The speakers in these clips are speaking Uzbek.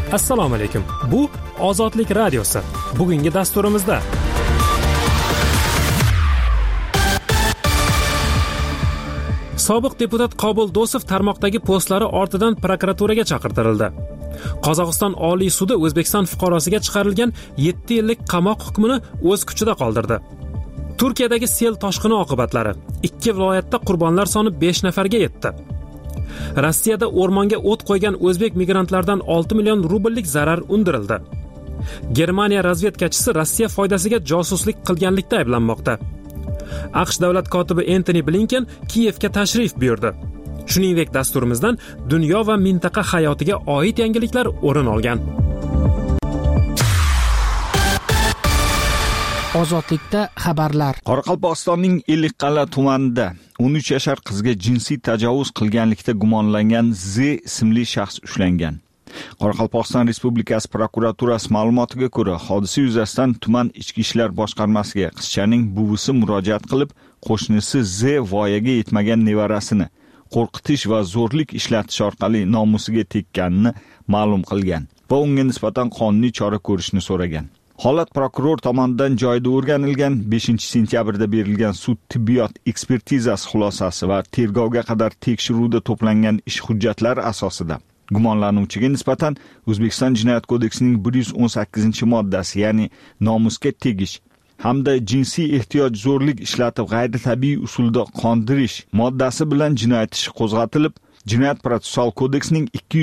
Assalomu alaykum. Bu Ozodlik radiosi. Bugungi dasturimizda sobiq deputat Qobul Do'sov tarmoqdagi postlari ortidan prokuraturaga chaqirtirildi. Qozog'iston Oliy sudi O'zbekiston fuqarosiga chiqarilgan 7 yillik qamoq hukmini o'z kuchida qoldirdi. Turkiyadagi sel toshqini oqibatlari 2 viloyatda qurbonlar soni 5 nafarga yetdi. Rossiyada o'rmonga o't qo'ygan o'zbek migrantlardan 6 million rubllik zarar undirildi. Germaniya razvedkachisi Rossiya foydasiga josuslik qilganlikda ayblanmoqda. AQSh davlat kotibi Antony Blinken Kiyevga tashrif buyurdi. Shuningdek, dasturimizdan dunyo va mintaqa hayotiga oid yangiliklar o'rin olgan. Ozodlikda xabarlar. Qoraqalpog'istonning Ellikqal'a tumanida 13 yashar qizga jinsiy tajovuz qilganlikda gumonlangan Z ismli shaxs ushlangan. Qoraqalpog'iston Respublikasi prokuraturasi ma'lumotiga ko'ra, hodisa yuzasidan tuman ichki ishlar boshqarmasiga qizchaning buvisi murojaat qilib, qo'shnisi Z voyaga yetmagan nevarasini qo'rqitish va zo'rlik ishlatish orqali nomusiga tekkanini ma'lum qilgan va unga nisbatan qonuniy chora ko'rishni so'ragan. Holat prokuror tomonidan joyida o'rganilgan, 5-sentyabrda berilgan sud tibbiyot ekspertizasi xulosasi va tergovga qadar tekshiruvda to'plangan ish hujjatlari asosida gumonlanuvchiga nisbatan O'zbekiston Jinoyat kodeksining 118-moddasi, ya'ni nomusga tegish hamda jinsiy ehtiyoj zo'rlik ishlatib g'ayritabiiy usulda qondirish moddasi bilan jinoyat ishi qo'zg'atilib, Jinoyat protsessual kodeksining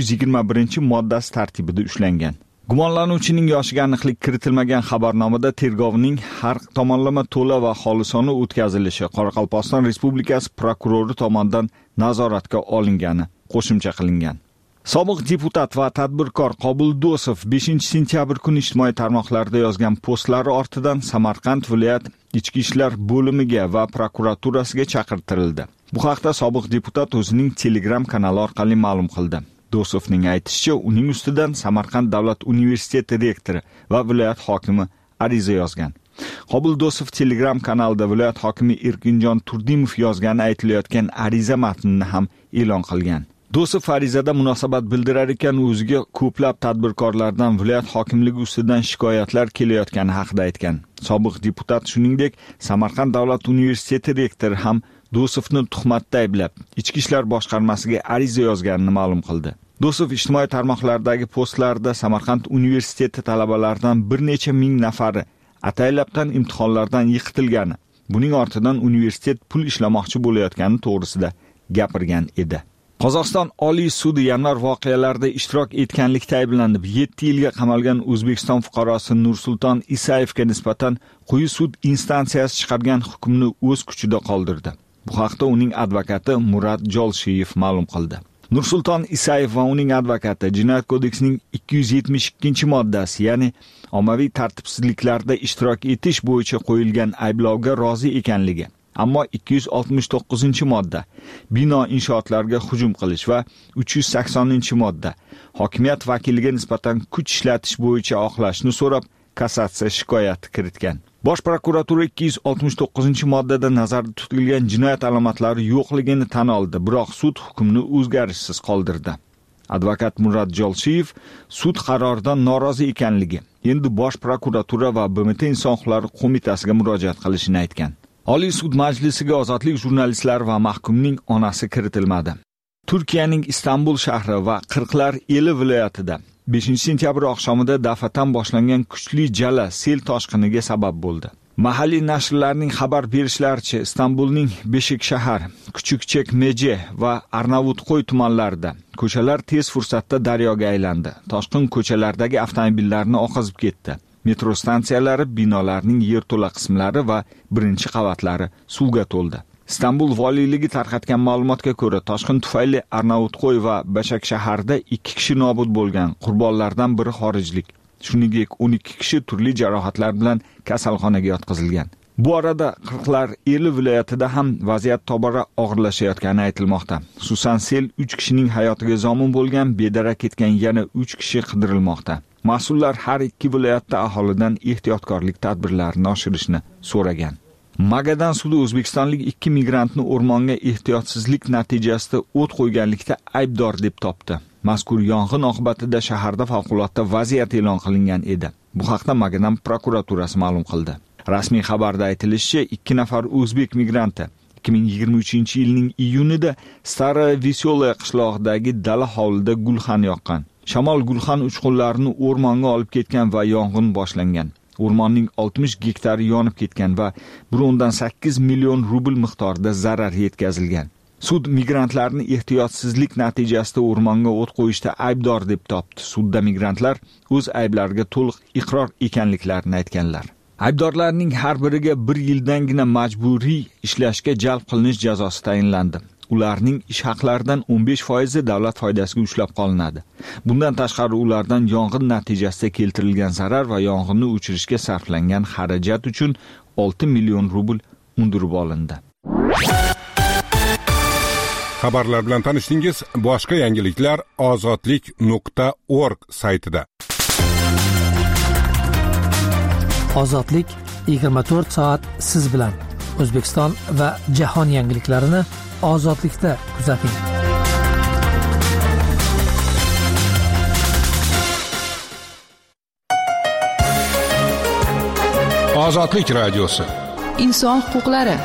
221-moddasi tartibida ushlangan. Gumonlanuvchining yoshiga aniqlik kiritilmagan xabarnomada tergovning har tomonlama to'la va xolisona o'tkazilishi Qoraqalpog'iston Respublikasi prokurori tomonidan nazoratga olingani qo'shimcha qilingan. Sobiq deputat va tadbirkor Qobul Do'sov 5-sentyabr kuni ijtimoiy tarmoqlarda yozgan postlari ortidan Samarqand viloyat ichki ishlar bo'limiga va prokuraturasiga chaqirtirildi. Bu haqda sobiq deputat o'zining Telegram kanali orqali ma'lum qildi. Do'sovning aytishicha, uning ustidan Samarqand davlat universiteti rektori va viloyat hokimi ariza yozgan. Qobul Do'sov Telegram kanalida viloyat hokimi Erkinjon Turdimov yozgani aytilayotgan ariza matnini ham e'lon qilgan. Do'sov arizada munosabat bildirar ekan, o'ziga ko'plab tadbirkorlardan viloyat hokimligi ustidan shikoyatlar kelayotgani haqida aytgan. Sobiq deputat shuningdek Samarqand davlat universiteti rektori ham Do'sovni tuhmatda ayblab, ichki ishlar boshqarmasiga ariza yozganini ma'lum qildi. Do'sov ijtimoiy tarmoqlardagi postlarida Samarqand universiteti talabalaridan bir necha ming nafari ataylabdan imtihonlardan yiqitilgani, buning ortidan universitet pul ishlamoqchi bo'layotgani to'g'risida gapirgan edi. Qozog'iston Oliy sudi yanvar voqealarida ishtirok etganlikda ayblanib 7 yilga qamalgan O'zbekiston fuqarosi Nursulton Isayevga nisbatan quyi sud instansiyasi chiqargan hukmni o'z kuchida qoldirdi. Bu haqda uning advokati Murat Jolshiyev ma'lum qildi. Nursulton Isayev va uning advokati Jinoyat kodeksining 272-moddasi, ya'ni ommaviy tartibsizliklarda ishtirok etish bo'yicha qo'yilgan ayblovga rozi ekanligi, ammo 269-modda bino inshootlarga hujum qilish va 380-modda hokimiyat vakiliga nisbatan kuch ishlatish bo'yicha oqlashni so'rab kassatsiya shikoyati kiritgan. Bosh prokuratura 269-moddada nazarda tutilgan jinoyat alomatlari yo'qligini tan oldi, biroq sud hukmni o'zgarishsiz qoldirdi. Advokat Murat Jolshiyev sud qaroridan norozi ekanligi, endi Bosh prokuratura va BMT Inson huquqlari qo'mitasiga murojaat qilishini aytgan. Oliy sud majlisiga ozodlik jurnalistlari va mahkumning onasi kiritilmadi. Turkiyaning Istanbul shahri va Qirqlar eli viloyatida 5-sentyabr oqshomida daf'atan boshlangan kuchli jala sel toshqiniga sabab bo'ldi. Mahalliy nashrlarning xabar berishlaricha, Istanbulning Beshikshahar, Kuchukchekmeje va Arnavutqo'y tumanlarida ko'chalar tez fursatda daryoga aylandi. Toshqin ko'chalardagi avtomobillarni oqizib ketdi. Metro stansiyalari, binolarning yerto'la qismlari va birinchi qavatlari suvga to'ldi. Istanbul valiyligi tarqatgan ma'lumotga ko'ra, toshqin tufayli Arnavutqo'y va Beshikshaharda 2 kishi nobud bo'lgan, qurbonlardan biri xorijlik. Shuningdek, 12 kishi turli jarohatlar bilan kasalxonaga yotqizilgan. Bu arada Qirqlar eli viloyatida ham vaziyat tobora og'irlashayotgani aytilmoqda. Xususan, sel 3 kishining hayotiga zomin bo'lgan, bedarak ketgan yana 3 kishi qidirilmoqda. Mas'ullar har ikki viloyatda aholidan ehtiyotkorlik tadbirlarini oshirishni so'ragan. Magadan sudi o'zbekistonlik 2 migrantni o'rmonga ehtiyotsizlik natijasida o't qo'yganlikda aybdor deb topdi. Mazkur yong'in oqibatida shaharda favqulodda vaziyat e'lon qilingan edi. Bu haqda Magadan prokuraturasi ma'lum qildi. Rasmiy xabarda aytilishicha, 2 nafar o'zbek migranti 2023-yilning iyunida Stara Veselaya qishlog'idagi dala hovlida gulxan yoqqan. Shamol gulxan uchqunlarini o'rmonga olib ketgan va yong'in boshlangan. O'rmonning 60 gektari yonib ketgan va 1.8 million rubl miqdorida zarar yetkazilgan. Sud migrantlarni ehtiyotsizlik natijasida o'rmonga o't qo'yishda aybdor deb topdi. Sudda migrantlar o'z ayblariga to'liq iqror ekanliklarini aytganlar. Aybdorlarning har biriga 1 yildangina majburiy ishlashga jalb qilinish jazosi tayinlandi. Ularning ish haqlaridan 15% davlat foydasiga ushlab qolinadi. Bundan tashqari ulardan yong'in natijasida keltirilgan zarar va yong'inni o'chirishga sarflangan xarajat uchun 6 million rubl undirib olindi. Xabarlar bilan tanishdingiz. Boshqa yangiliklar ozodlik.org saytida. Ozodlik 24 soat siz bilan. O'zbekiston va jahon yangiliklarini Ozodlikda kuzating. Ozodlik radiosi. Inson huquqlari.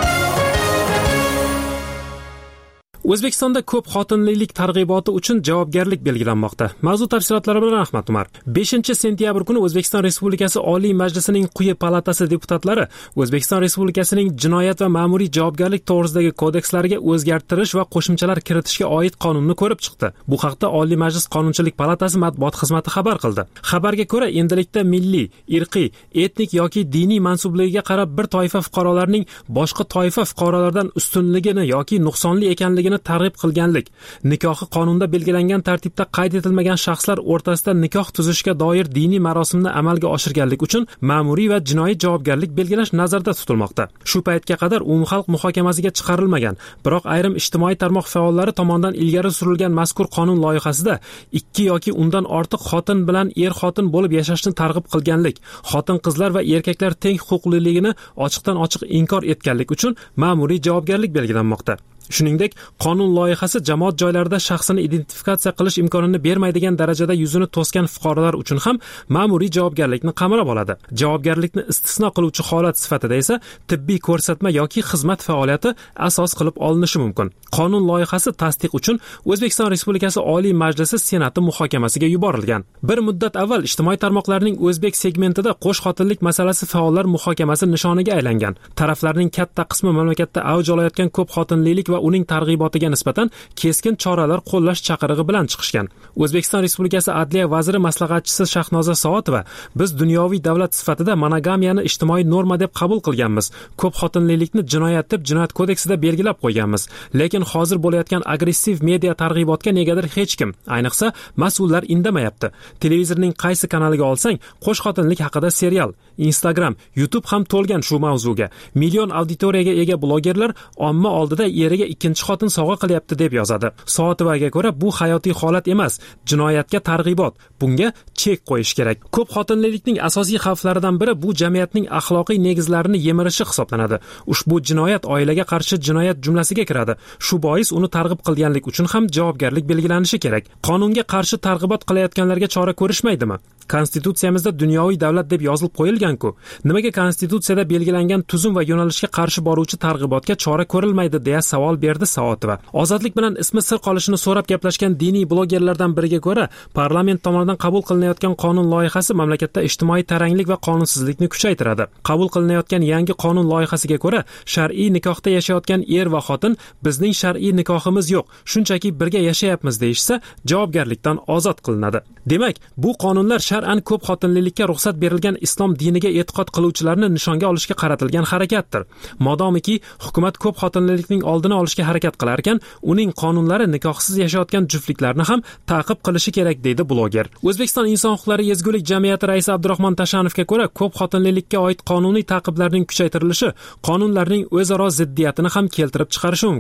O'zbekistonda ko'p xotinlilik targ'iboti uchun javobgarlik belgilanmoqda. Mavzu tafsilotlari bilan Ahmad Umar. 5-sentyabr kuni O'zbekiston Respublikasi Oliy Majlisining quyi palatasi deputatlari O'zbekiston Respublikasining jinoyat va ma'muriy javobgarlik to'g'risidagi kodekslariga o'zgartirish va qo'shimchalar kiritishga oid qonunni ko'rib chiqdi. Bu haqda Oliy Majlis Qonunchilik palatasi matbuot xizmati xabar qildi. Xabarga ko'ra, endilikda milliy, irqiy, etnik yoki diniy mansubligiga qarab bir toifa fuqarolarning boshqa toifa fuqarolardan ustunligini yoki nuqsonli ekanligini targ'ib qilganlik, nikohi qonunda belgilangan tartibda qayd etilmagan shaxslar o'rtasida nikoh tuzishga doir diniy marosimni amalga oshirganlik uchun ma'muriy va jinoiy javobgarlik belgilash nazarda tutilmoqda. Shu paytga qadar umumxalq muhokamasiga chiqarilmagan, biroq ayrim ijtimoiy tarmoq faollari tomonidan ilgari surilgan mazkur qonun loyihasida 2 yoki undan ortiq xotin bilan er-xotin bo'lib yashashni targ'ib qilganlik, xotin-qizlar va erkaklar teng huquqliligini ochiqdan-ochiq inkor etganlik uchun ma'muriy javobgarlik belgilanmoqda. Shuningdek, qonun loyihasi jamoat joylarida shaxsini identifikatsiya qilish imkonini bermaydigan darajada yuzini to'sgan fuqarolar uchun ham ma'muriy javobgarlikni qamrab oladi. Javobgarlikni istisno qiluvchi holat sifatida esa tibbiy ko'rsatma yoki xizmat faoliyati asos qilib olinishi mumkin. Qonun loyihasi tasdiq uchun O'zbekiston Respublikasi Oliy Majlisi Senati muhokamasiga yuborilgan. Bir muddat avval ijtimoiy tarmoqlarning o'zbek segmentida qo'shxotinlik masalasi faollar muhokamasi nishoniga aylangan. Taraflarning katta qismi mamlakatda avj olayotgan ko'p xotinlilik va uning targ'ibotiga nisbatan keskin choralar qo'llash chaqirig'i bilan chiqishgan. O'zbekiston Respublikasi Adliya vaziri maslahatchisi Shahnoza Soatova: "Biz dunyoviy davlat sifatida monogamiyani ijtimoiy norma deb qabul qilganmiz. Ko'p xotinlilikni jinoyat deb Jinoyat kodeksida belgilab qo'yganmiz. Lekin hozir bo'layotgan agressiv media targ'ibotga negadir hech kim, ayniqsa mas'ullar indamayapti. Televizorning qaysi kanaliga olsang, qo'shxotinlik haqida serial, Instagram, YouTube ham to'lgan shu mavzuga. Million auditoriyaga ega blogerlar omma oldida eriga ikkinchi xotin sovg'a qilyapti" deb yozadi. Soatovaga ko'ra, bu hayotiy holat emas, jinoyatga targ'ibot. Bunga chek qo'yish kerak. Ko'p xotinlilikning asosiy xavflaridan biri bu jamiyatning axloqiy negizlarini yemirishi hisoblanadi. Ushbu jinoyat oilaga qarshi jinoyat jumlasiga kiradi. Shu bois uni targ'ib qilganlik uchun ham javobgarlik belgilanishi kerak. Qonunga qarshi targ'ibot qilayotganlarga chora ko'rishmaydimi? Konstitutsiyamizda dunyoviy davlat deb yozilib qo'yilgan-ku. Nimaga konstitutsiyada belgilangan tuzum va yo'nalishga qarshi boruvchi targ'ibotga chora ko'rilmaydi deya savol berdi Soatova. Ozodlik bilan ismi sir qolishini so'rab gaplashgan diniy blogerlardan biriga ko'ra, parlament tomonidan qabul qilinayotgan qonun loyihasi mamlakatda ijtimoiy taranglik va qonunsizlikni kuchaytiradi. Qabul qilinayotgan yangi qonun loyihasiga ko'ra, shar'iy nikohda yashayotgan er va xotin bizning shar'iy nikohimiz yo'q, shunchaki birga yashayapmiz deyishsa, javobgarlikdan ozod qilinadi. Demak, bu qonunlar shar'an ko'p xotinlilikka ruxsat berilgan islom diniga e'tiqod qiluvchilarni nishonga olishga qaratilgan harakatdir. Modomiki hukumat ko'p xotinlilikning oldini olishga harakat qilar ekan, uning qonunlari nikohsiz yashayotgan juftliklarni ham ta'qib qilishi kerak, deydi bloger. O'zbekiston Inson huquqlari ezgulik jamiyati raisi Abdurahmon Tashanovga ko'ra, ko'p xotinlilikka oid qonuniy ta'qiblarning kuchaytirilishi qonunlarning o'zaro ziddiyatini ham keltirib chiqarishi mumkin.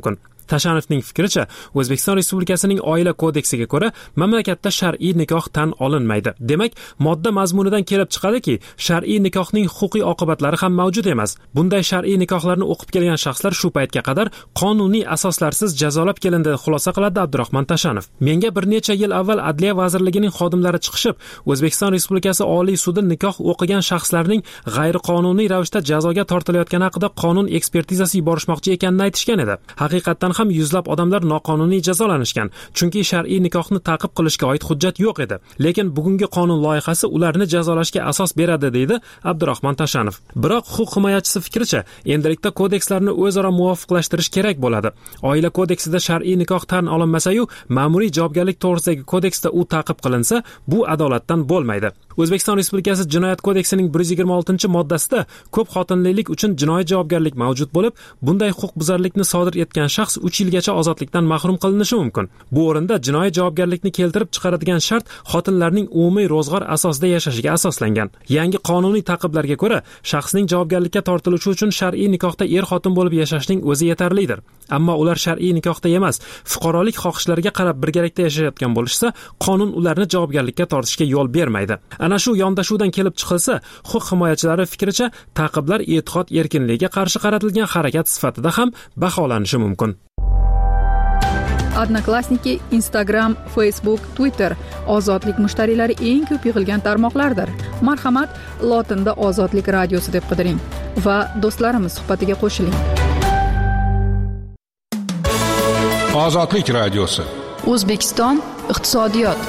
Tashanovning fikricha, O'zbekiston Respublikasining Oila kodeksiga ko'ra mamlakatda shar'iy nikoh tan olinmaydi. Demak, modda mazmunidan kelib chiqadiki, shar'iy nikohning huquqiy oqibatlari ham mavjud emas. Bunday shar'iy nikohlarni o'qib kelgan shaxslar shu paytga qadar qonuniy asoslarsiz jazolab kelindi, xulosa qiladi Abdurahmon Tashanov. Menga bir necha yil avval Adliya vazirligining xodimlari chiqishib, O'zbekiston Respublikasi Oliy sudi nikoh o'qigan shaxslarning g'ayriqonuniy ravishda jazoga tortilayotgani haqida qonun ekspertizasi yuborishmoqchi ekanini aytishgan edi. Haqiqatan ham yuzlab odamlar noqonuniy jazolanishgan, chunki shar'iy nikohni ta'qib qilishga oid hujjat yo'q edi. Lekin bugungi qonun loyihasi ularni jazolashga asos beradi, deydi Abdurahmon Tashanov. Biroq huquq himoyachisi fikricha, endilikda kodekslarni o'zaro muvofiqlashtirish kerak bo'ladi. Oila kodeksida shar'iy nikoh tan olinmasa-yu, ma'muriy javobgarlik to'g'risidagi kodeksda u ta'qib qilinsa, bu adolatdan bo'lmaydi. O'zbekiston Respublikasi Jinoyat kodeksining 126-moddasida ko'p xotinlilik uchun jinoiy javobgarlik mavjud bo'lib, bunday huquqbuzarlikni sodir etgan shaxs 3 yilgacha ozodlikdan mahrum qilinishi mumkin. Bu o'rinda jinoiy javobgarlikni keltirib chiqaradigan shart xotinlarning umumiy ro'zg'or asosida yashashiga asoslangan. Yangi qonuniy ta'qiblarga ko'ra, shaxsning javobgarlikka tortilishi uchun shar'iy nikohda er-xotin bo'lib yashashning o'zi yetarlidir. Ammo ular shar'iy nikohda emas, fuqarolik xohishlariga qarab birgalikda yashayotgan bo'lishsa, qonun ularni javobgarlikka tortishga yo'l bermaydi. Ana shu yondashuvdan kelib chiqilsa, huquq himoyachilari fikricha, ta'qiblar e'tiqod erkinligiga qarshi qaratilgan harakat sifatida ham baholanishi mumkin. Odnoklassniki, Instagram, Facebook, Twitter ozodlik mushtariylari eng ko'p yig'ilgan tarmoqlardir. Marhamat, lotinda Ozodlik radiosi deb qidiring va do'stlarimiz suhbatiga qo'shiling. Ozodlik radiosi. O'zbekiston iqtisodiyot.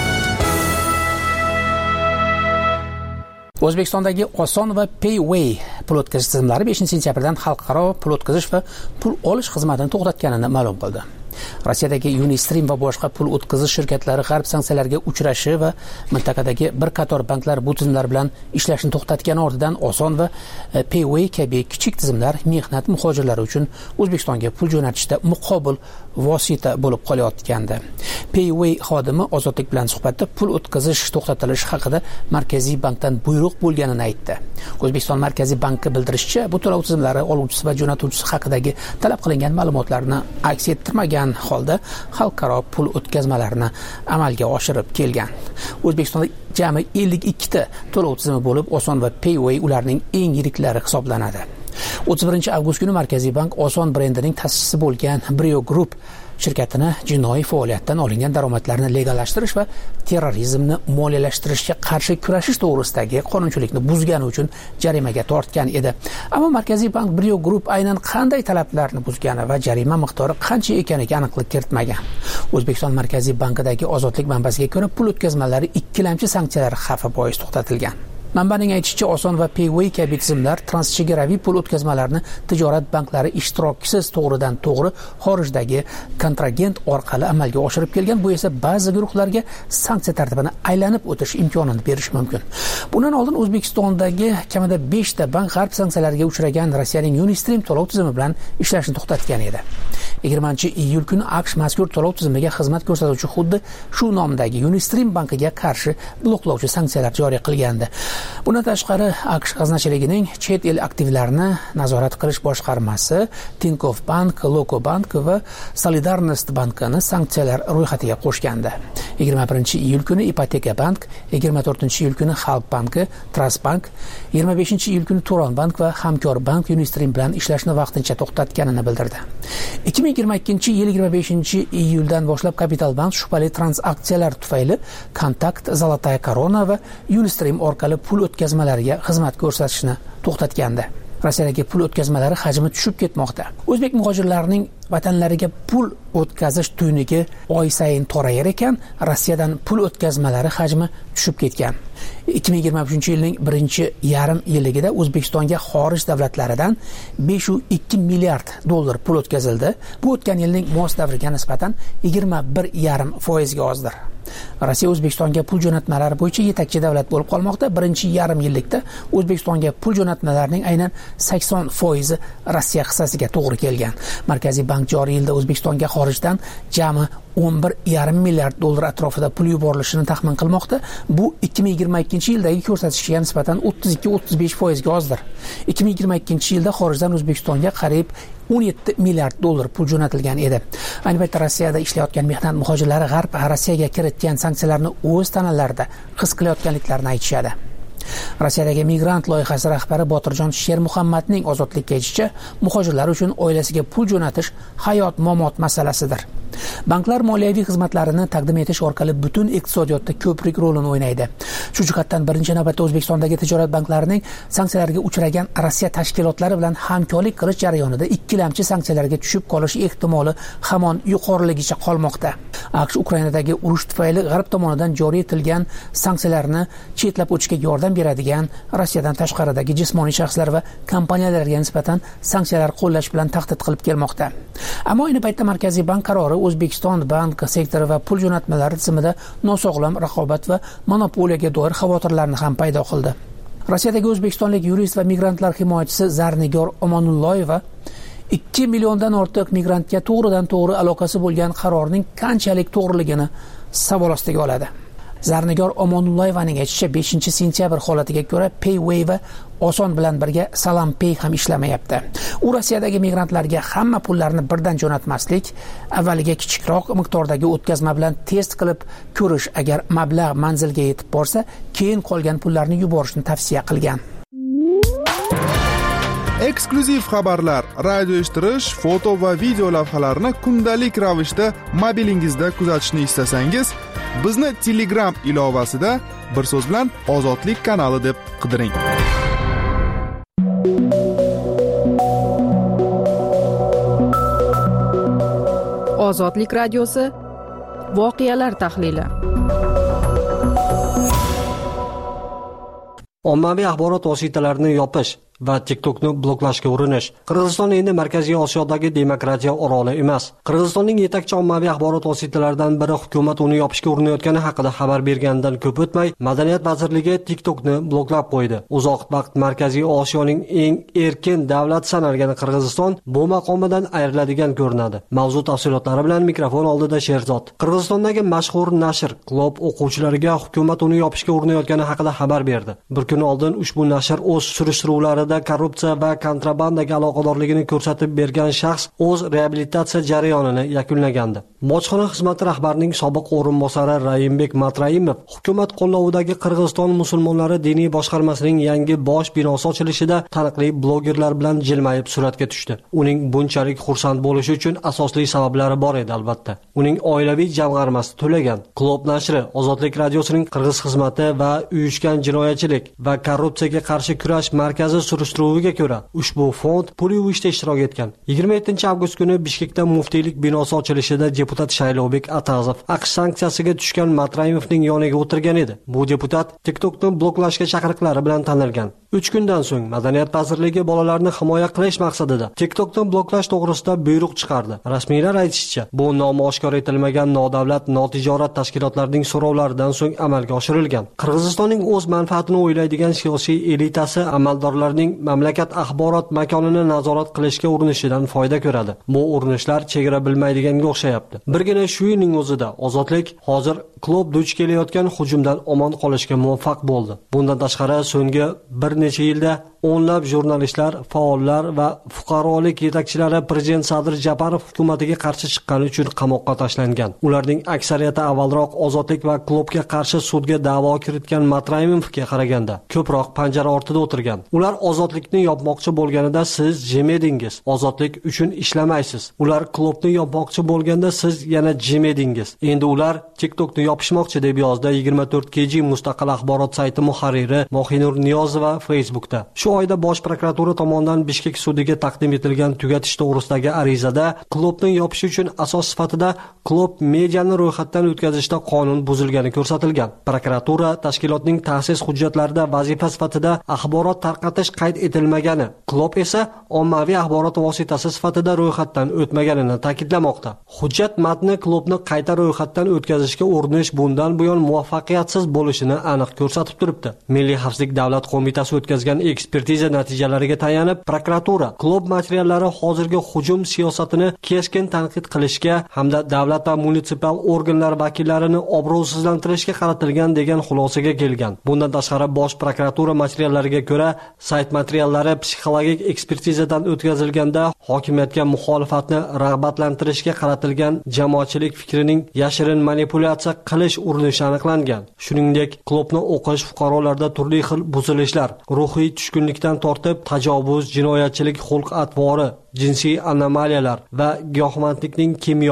O'zbekistondagi oson va Payway pul o'tkazish tizimlari 5-sentyabrdan xalqaro pul o'tkazish va pul olish xizmatini to'xtatganini ma'lum qildi. Rossiyadagi Unistream va boshqa pul o'tkazish shirkatlari g'arb sanksiyalarga uchrashi va mintaqadagi bir qator banklar bu tizimlar bilan ishlashni to'xtatgani ortidan oson va Payway kabi kichik tizimlar mehnat muhojirlari uchun O'zbekistonga pul jo'natishda muqobil vosita bo'lib qolayotgandi. Payway xodimi Ozodlik bilan suhbatda pul o'tkazish to'xtatilishi haqida Markaziy bankdan buyruq bo'lganini aytdi. O'zbekiston Markaziy banki bildirishicha, bu to'lov tizimlari oluvchisi va jo'natuvchisi haqidagi talab qilingan ma'lumotlarni aks ettirmagan holda xalqaro pul o'tkazmalarini amalga oshirib kelgan. O'zbekistonda jami 52 ta to'lov tizimi bo'lib, oson va Payway ularning eng yiriklari hisoblanadi. 31-avgust kuni Markaziy bank oson brendining ta'sischisi bo'lgan Brio Group shirkatini jinoiy faoliyatdan olingan daromadlarni legallashtirish va terrorizmni moliyalashtirishga qarshi kurashish to'g'risidagi qonunchilikni buzgani uchun jarimaga tortgan edi. Ammo Markaziy bank Brio Group aynan qanday talablarni buzgani va jarima miqdori qancha ekaniga aniqlik kiritmagan. O'zbekiston Markaziy bankidagi Ozodlik manbasiga ko'ra, pul o'tkazmalari ikkilamchi sanksiyalar xavfi bois to'xtatilgan. Manbaning aytishicha, oson va Payway kabi tizimlar transchegaraviy pul o'tkazmalarini tijorat banklari ishtirokisiz to'g'ridan to'g'ri xorijdagi kontragent orqali amalga oshirib kelgan. Bu esa ba'zi guruhlarga sanksiya tartibini aylanib o'tish imkonini berishi mumkin. Bundan oldin O'zbekistondagi kamida 5 ta bank g'arb sanksiyalarga uchragan Rossiyaning Unistream to'lov tizimi bilan ishlashni to'xtatgan edi. 20-iyul kuni AQSh mazkur to'lov tizimiga xizmat ko'rsatuvchi xuddi shu nomdagi Unistream bankiga qarshi bloklovchi sanksiyalar joriy qilgandi. Bundan tashqari, AQSh g'aznachiligining chet el aktivlarini nazorat qilish boshqarmasi Tinkoff Bank, Loko Bank va Solidarnost bankini sanksiyalar ro'yxatiga qo'shgandi. 21-iyul kuni Ipoteka Bank, 24-iyul kuni Xalq banki, Trust Bank, 25-iyul kuni Turon Bank va Hamkor Bank Unistream bilan ishlashni vaqtincha to'xtatganini bildirdi. 2022-yil 25-iyuldan boshlab Kapital Bank shubhali transaksiyalar tufayli Kontakt, Zolotaya Korona va Unistream orqali pul o'tkazmalariga xizmat ko'rsatishni to'xtatgandi. Rossiyadagi pul o'tkazmalari hajmi tushib ketmoqda. O'zbek muhojirlarining vatanlariga pul o'tkazish tuynigi oy sayin torayar ekan, Rossiyadan pul o'tkazmalari hajmi tushib ketgan. 2023-yilning birinchi yarim yilligida O'zbekistonga xorij davlatlaridan 5,2 milliard dollar pul o'tkazildi. Bu o'tgan yilning mos davriga nisbatan 21,5% ga ozdir. Rossiya O'zbekistonga pul jo'natmalari bo'yicha yetakchi davlat bo'lib qolmoqda. Birinchi yarim yillikda O'zbekistonga pul jo'natmalarining aynan 80% Rossiya hissasiga to'g'ri kelgan. Markaziy bank joriy yilda O'zbekistonga xorijdan jami 11,5 milliard dollar atrofida pul yuborilishini taxmin qilmoqda. Bu 2022-yildagi ko'rsatkichga nisbatan 32-35% ga ozdir. 2022-yilda xorijdan O'zbekistonga qariyb 17 milliard dollar pul jo'natilgan edi. Ayni paytda Rossiyada ishlayotgan mehnat muhojirlari G'arb Rossiyaga kiritgan sanksiyalarni o'z tanalarida his qilayotganliklarini aytishadi. Rossiyadagi migrant loyihasi rahbari Botirjon Shermuhammadning ozodlikka aytishicha, muhojirlar uchun oilasiga pul jo'natish hayot-mamot masalasidir. Banklar moliyaviy xizmatlarini taqdim etish orqali butun iqtisodiyotda ko'prik rolini o'ynaydi. Shu jihatdan birinchi navbatda O'zbekistondagi tijorat banklarining sanksiyalarga uchragan Rossiya tashkilotlari bilan hamkorlik qilish jarayonida ikkilamchi sanksiyalarga tushib qolish ehtimoli hamon yuqoriligicha qolmoqda. AQSh Ukrainadagi urush tufayli G'arb tomonidan joriy etilgan sanksiyalarni chetlab o'tishga yordam beradigan Rossiyadan tashqaridagi jismoniy shaxslar va kompaniyalarga nisbatan sanksiyalar qo'llash bilan tahdid qilib kelmoqda. Ammo ayni paytda Markaziy bank qarori O'zbekiston bank sektori va pul jo'natmalari tizimida nosog'lom raqobat va monopoliyaga doir xavotirlarni ham paydo qildi. Rossiyadagi o'zbekistonlik yurist va migrantlar himoyachisi Zarnigor Omonulloyeva 2 milliondan ortiq migrantga to'g'ridan-to'g'ri aloqasi bo'lgan qarorning qanchalik to'g'riligini savol ostiga oladi. Zarnigor Omonulloyevaning aytishicha, 5-sentyabr holatiga ko'ra Payway va Oson bilan birga Salam Pay ham ishlamayapti. U Rossiyadagi migrantlarga hamma pullarni birdan jo'natmaslik, avvaliga kichikroq miqdordagi o'tkazma bilan test qilib ko'rish, agar mablag' manzilga yetib borsa, keyin qolgan pullarni yuborishni tavsiya qilgan. Eksklyuziv xabarlar, radio eshittirish, foto va video lavhalarni kundalik ravishda mobilingizda kuzatishni istasangiz, bizni Telegram ilovasida bir so'z bilan Ozodlik kanali deb qidiring. Ozodlik radiosi voqealar tahlili. Ommaviy axborot vositalarini yopish va TikTokni bloklashga urinish. Qirg'iziston endi Markaziy Osiyodagi demokratiya oroli emas. Qirg'izistonning yetakchi ommaviy axborot vositalaridan biri hukumat uni yopishga urinayotgani haqida xabar berganidan ko'p o'tmay, Madaniyat vazirligi TikTokni bloklab qo'ydi. Uzoq vaqt Markaziy Osiyoning eng erkin davlati sanalgan Qirg'iziston bu maqomidan ayriladigan ko'rinadi. Mavzu tafsilotlari bilan mikrofon oldida Sherzod. Qirg'izistondagi mashhur nashr Klob o'quvchilariga hukumat uni yopishga urinayotgani haqida xabar berdi. Bir kun oldin ushbu nashr o'z surishtiruvlarida korrupsiya va kontrabandaga aloqadorligini ko'rsatib bergan shaxs o'z reabilitatsiya jarayonini yakunlagandi. Bojxona xizmati rahbarining sobiq o'rinbosari Rayimbek Matraimov hukumat qo'llovidagi Qirg'iziston musulmonlari diniy boshqarmasining yangi bosh binosi ochilishida taniqli blogerlar bilan jilmayib suratga tushdi. Uning bunchalik xursand bo'lishi uchun asosli sabablari bor edi albatta. Uning oilaviy jamg'armasi to'lagan. Klob nashri Ozodlik radiosining Qirg'iz xizmati va uyushgan jinoyatchilik va korrupsiyaga qarshi kurash markazi surishtiruviga ko'ra ushbu fond pul yuvishda ishtirok etgan. 27-avgust kuni Bishkekda muftiylik binosi ochilishida deputat Shaylovbek Atazov AQSh sanksiyasiga tushgan Matraimovning yoniga o'tirgan edi. Bu deputat TikTokni bloklashga chaqiriqlari bilan tanilgan. 3 kundan so'ng Madaniyat vazirligi bolalarni himoya qilish maqsadida TikTokni bloklash to'g'risida buyruq chiqardi. Rasmiylar aytishicha, bu nomi oshkor etilmagan nodavlat notijorat tashkilotlarining so'rovlaridan so'ng amalga oshirilgan. Qirg'izistonning o'z manfaatini o'ylaydigan siyosiy elitasi amaldorlarning mamlakat axborot makonini nazorat qilishga urinishidan foyda ko'radi. Bu urinishlar chegara bilmaydiganga o'xshayapti. Birgina shu yilning o'zida Ozodlik hozir Klob duch kelayotgan hujumdan omon qolishga muvaffaq bo'ldi. Bundan tashqari so'nggi bir necha yilda o'nlab jurnalistlar, faollar va fuqarolik yetakchilari prezident Sadir Japarov hukumatiga qarshi chiqqani uchun qamoqqa tashlangan. Ularning aksariyati avvalroq Ozodlik va Klobga qarshi sudga da'vo kiritgan Matraimovga qaraganda ko'proq panjara ortida o'tirgan. Ular Ozodlikni yopmoqchi bo'lganida siz jim edingiz. Ozodlik uchun ishlamaysiz. Ular Klobni yopmoqchi bo'lganda siz yana jim edingiz. Endi ular TikTokni yopishmoqchi deb yozdi 24kg mustaqil axborot sayti muharriri Mohinur Niyozova Facebookda. Shu oyda Bosh prokuratura tomonidan Bishkek sudiga taqdim etilgan tugatish to'g'risidagi arizada Klobni yopish uchun asos sifatida Klob mediani ro'yxatdan o'tkazishda qonun buzilgani ko'rsatilgan. Prokuratura tashkilotning ta'sis hujjatlarida vazifa sifatida axborot tarqatish qayd etilmagani, Klob esa ommaviy axborot vositasi sifatida ro'yxatdan o'tmaganini ta'kidlamoqda. Hujjat matni Klobni qayta ro'yxatdan o'tkazishga urinish bundan buyon muvaffaqiyatsiz bo'lishini aniq ko'rsatib turibdi. Milliy xavfsizlik davlat qo'mitasi o'tkazgan ekspertiza natijalariga tayanib, prokuratura klub materiallari hozirgi hujum siyosatini keskin tanqid qilishga hamda davlat va munitsipal organlar vakillarini obro'sizlantirishga qaratilgan degan xulosaga kelgan. Bundan tashqari bosh prokuratura materiallariga ko'ra, sayt materiallari psixologik ekspertizadan o'tkazilganda hokimiyatga muxolifatni rag'batlantirishga qaratilgan jamoatchilik fikrining yashirin manipulyatsiya qilish urinishi aniqlangan. Shuningdek, klubni o'qish fuqarolarda turli xil buzilishlar, ruhiy tushkunlikdan tortib tajovuz, jinoyatchilik xulq-atvori, jinsiy anomaliyalar va giyohvandlikning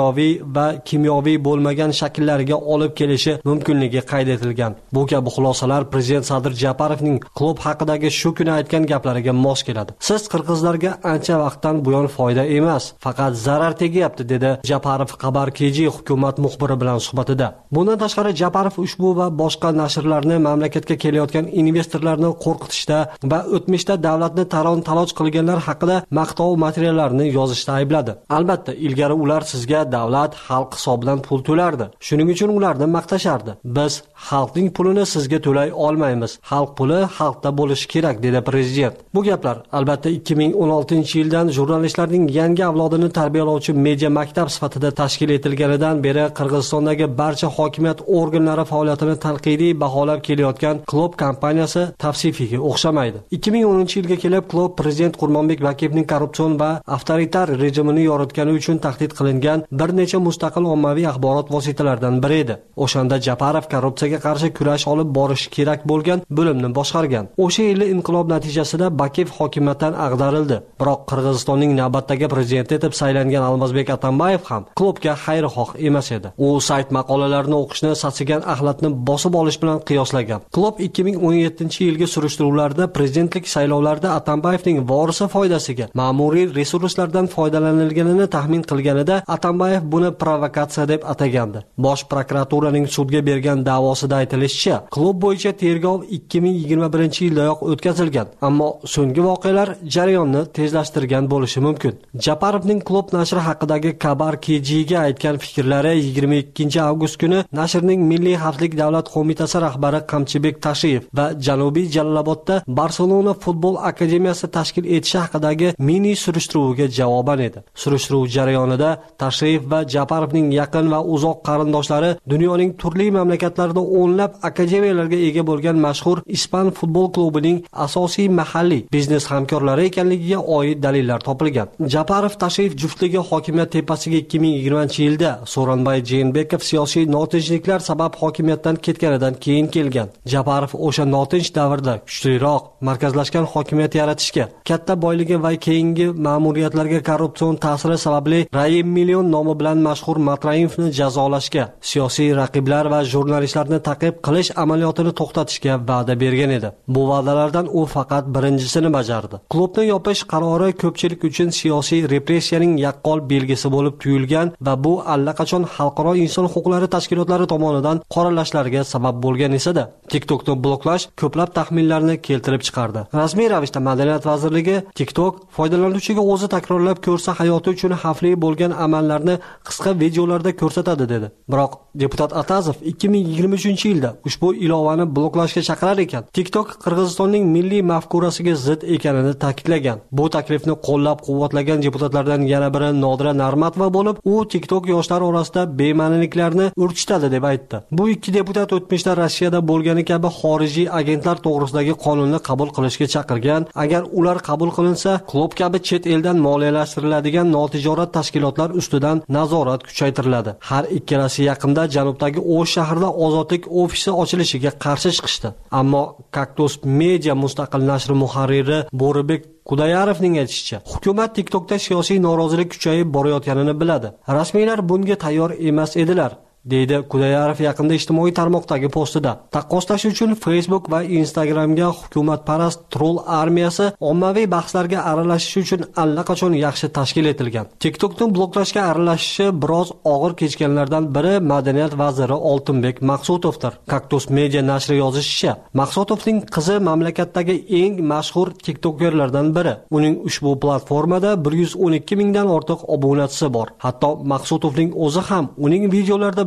kimyoviy bo'lmagan shakllariga olib kelishi mumkinligi qayd etilgan. Bu kabi xulosalar prezident Sadir Japarovning klub haqidagi shu kuni aytgan gaplariga mos keladi. Siz qirg'izlarga ancha vaqtdan buyon foyda emas, faqat zarar tegyapti, dedi Japarov Xabar KG hukumat muxbiri bilan suhbatida. Bundan tashqari Japarov ushbu va boshqa nashrlarni mamlakatga kelayotgan investorlarni qo'rqitishda va o'tmishda davlatni talon-taroj qilganlar haqida maqtov materiallarni yozishda aybladi. Albatta, ilgari ular sizga davlat xalq hisobidan pul to'lardi. Shuning uchun ularni maqtashardi. Biz xalqning pulini sizga to'lay olmaymiz. Xalq puli xalqda bo'lishi kerak, dedi prezident. Bu gaplar albatta 2016-yildan jurnalistlarning yangi avlodini tarbiyalovchi media maktab sifatida tashkil etilganidan beri Qirg'izistondagi barcha hokimiyat organlari faoliyatini tanqidiy baholab kelayotgan klub kompaniyasi tavsifiga o'xshamaydi. 2010-yilga kelib klub prezident Qurmonbek Bakiyevning korrupsion va avtoritar rejimini yoritgani uchun tahdid qilingan bir necha mustaqil ommaviy axborot vositalaridan biri edi. O'shanda Japarov korrupsiyaga qarshi kurash olib borish kerak bo'lgan bo'limni boshqargan. O'sha yili inqilob natijasida Bakiyev hokimiyatdan ag'darildi. Biroq Qirg'izistonning navbatdagi prezidenti etib saylangan Almazbek Atambayev ham klubga xayrixoh emas edi. U sayt maqolalarini o'qishni satsigan axlatni bosib olish bilan qiyoslagan. Klub 2017-yilgi surishtiruvlarda prezidentlik saylovlarida Atambayevning vorisi foydasiga ma'muriy resurslardan foydalanilganini taxmin qilganida Atambayev buni provokatsiya deb atagandi. Bosh prokuraturaning sudga bergan da'vosida aytilishicha, klub bo'yicha tergov 2021-yildayoq o'tkazilgan, ammo so'nggi voqealar jarayonni tezlashtirgan bo'lishi mumkin. Japarovning klub nashri haqidagi Xabar KG'ga aytgan fikrlari 22-avgust kuni nashrning Milliy xavfsizlik davlat qo'mitasi rahbari Qamchibek Tashiyev va Janubiy Jalolobodda Barselona futbol akademiyasi tashkil etishi haqidagi mini surishtiruviga javoban edi. Surishtiruv jarayonida Tashiyev va Japarovning yaqin va uzoq qarindoshlari dunyoning turli mamlakatlarida o'nlab akademiyalarga ega bo'lgan mashhur Ispan futbol klubining asosiy mahalliy biznes hamkorlari ekanligiga oid dalillar topilgan. Japarov Tashiyev juftligi hokimiyat tepasiga 2020-yilda So'ronbay Jeenbekov siyosiy notinchliklar sabab hokimiyatdan ketganidan keyin kelgan. Japarov o'sha notinch davrda kuchliroq, markazlashgan hokimiyat yaratishga, katta boyligi va keyingi ma'muriyatlarga korrupsion ta'siri sababli Raim Million nomi bilan mashhur Matraimovni jazolashga, siyosiy raqiblar va jurnalistlarni ta'qib qilish amaliyotini to'xtatishga va'da bergan edi. Bu va'dalardan u faqat birinchisini bajardi. Klubni yopish qarori ko'pchilik uchun siyosiy repressiyaning yaqqol belgisi bo'lib tuyulgan va bu allaqachon xalqaro inson huquqlari tashkilotlari tomonidan qoralashlarga sabab bo'lgan esa-da, TikTokni bloklash ko'plab taxminlarni keltirib chiqardi. Rasmiy ravishda Madaniyat vazirligi TikTok foydalanuvchiga o'zi takrorlab ko'rsa hayoti uchun xavfli bo'lgan amallarni qisqa videolarda ko'rsatadi dedi. Biroq deputat Atazov 2023-yilda ushbu ilovani bloklashga chaqirar ekan, TikTok Qirg'izistonning milliy mafkurasiga zid ekanini ta'kidlagan. Bu taklifni qo'llab-quvvatlagan deputatlardan yana biri Nodira Narmatova bo'lib, u TikTok yoshlar orasida bema'niliklarni urchitadi deb aytdi. Bu ikki deputat o'tmishda Rossiyada bo'lgani kabi xorijiy agentlar to'g'risidagi qonunni qabul qilishga chaqirgan. Agar ular qabul qilinsa, klub kabi chet eldan moliyalashtiriladigan notijorat tashkilotlar ustidan nazorat kuchaytiriladi. Har ikkalasi yaqinda janubdagi O'sh shahrida ozodlik ofisi ochilishiga qarshi chiqishdi. Ammo Kaktus Media mustaqil nashri muharriri Bo'ribek Kudayarovning aytishicha, hukumat TikTokda siyosiy norozilik kuchayib borayotganini biladi. Rasmiylar bunga tayyor emas edilar, deydi Kudayarov yaqinda ijtimoiy tarmoqdagi postida. Taqqoslash uchun Facebook va Instagramga hukumatparast troll armiyasi ommaviy bahslarga aralashish uchun allaqachon yaxshi tashkil etilgan. TikTokni bloklashga aralashishi biroz og'ir kechganlardan biri Madaniyat vaziri Oltinbek Maqsutovdir. Kaktus Media nashri yozishicha, Maqsutovning qizi mamlakatdagi eng mashhur TikTokerlardan biri. Uning ushbu platformada 112 mingdan ortiq obunachisi bor. Hatto Maqsutovning o'zi ham uning videolarida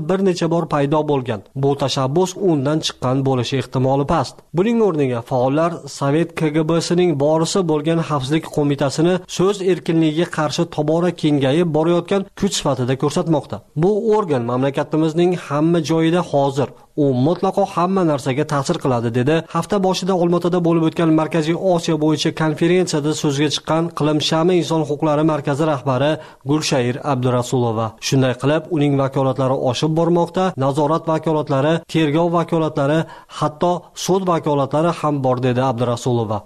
bir necha bor paydo bo'lgan. Bu tashabbus undan chiqqan bo'lishi ehtimoli past. Buning o'rniga faollar Sovet KGBsining borisi bo'lgan Xavfsizlik qo'mitasini so'z erkinligiga qarshi tobora kengayib borayotgan kuch sifatida ko'rsatmoqda. Bu organ mamlakatimizning hamma joyida hozir u mutlaqo hamma narsaga ta'sir qiladi, dedi hafta boshida Olmaotada bo'lib o'tgan Markaziy Osiyo bo'yicha konferensiyada so'zga chiqqan Qilim Shami inson huquqlari markazi rahbari Gulshayr Abdurasulova. Shunday qilib, uning vakolatlari oshib bormoqda, nazorat vakolatlari, tergov vakolatlari, hatto sud vakolatlari ham bor, dedi Abdurasulova.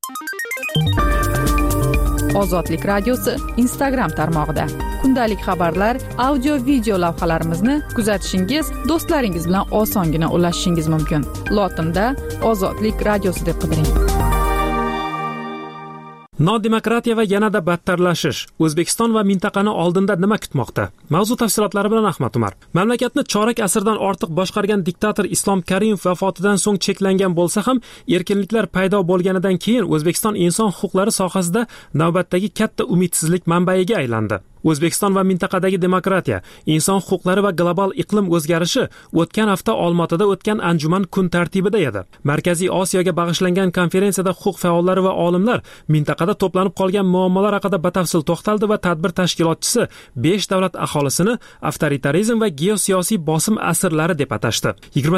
Ozodlik radiosi Instagram tarmog'ida kundalik xabarlar, audio video lavhalarimizni kuzatishingiz, do'stlaringiz bilan osongina ulashishingiz mumkin. Lotinda Ozodlik radiosi deb qidiring. Nodemokratiya va yanada battarlashish. O'zbekiston va mintaqani oldinda nima kutmoqda? Mavzu tafsilotlari bilan Ahmad Umar. Mamlakatni chorak asrdan ortiq boshqargan diktator Islom Karimov vafotidan so'ng cheklangan bo'lsa ham, erkinliklar paydo bo'lganidan keyin O'zbekiston inson huquqlari sohasida navbatdagi katta umidsizlik manbaiga aylandi. O'zbekiston va mintaqadagi demokratiya, inson huquqlari va global iqlim o'zgarishi o'tgan hafta Olmaotada o'tgan anjuman kun tartibida edi. Markaziy Osiyoga bag'ishlangan konferensiyada huquq faollari va olimlar mintaqada to'planib qolgan muammolar haqida batafsil to'xtaldi va tadbir tashkilotchisi 5 davlat aholisini avtoritarizm va geosiyosiy bosim asrlari deb atashdi.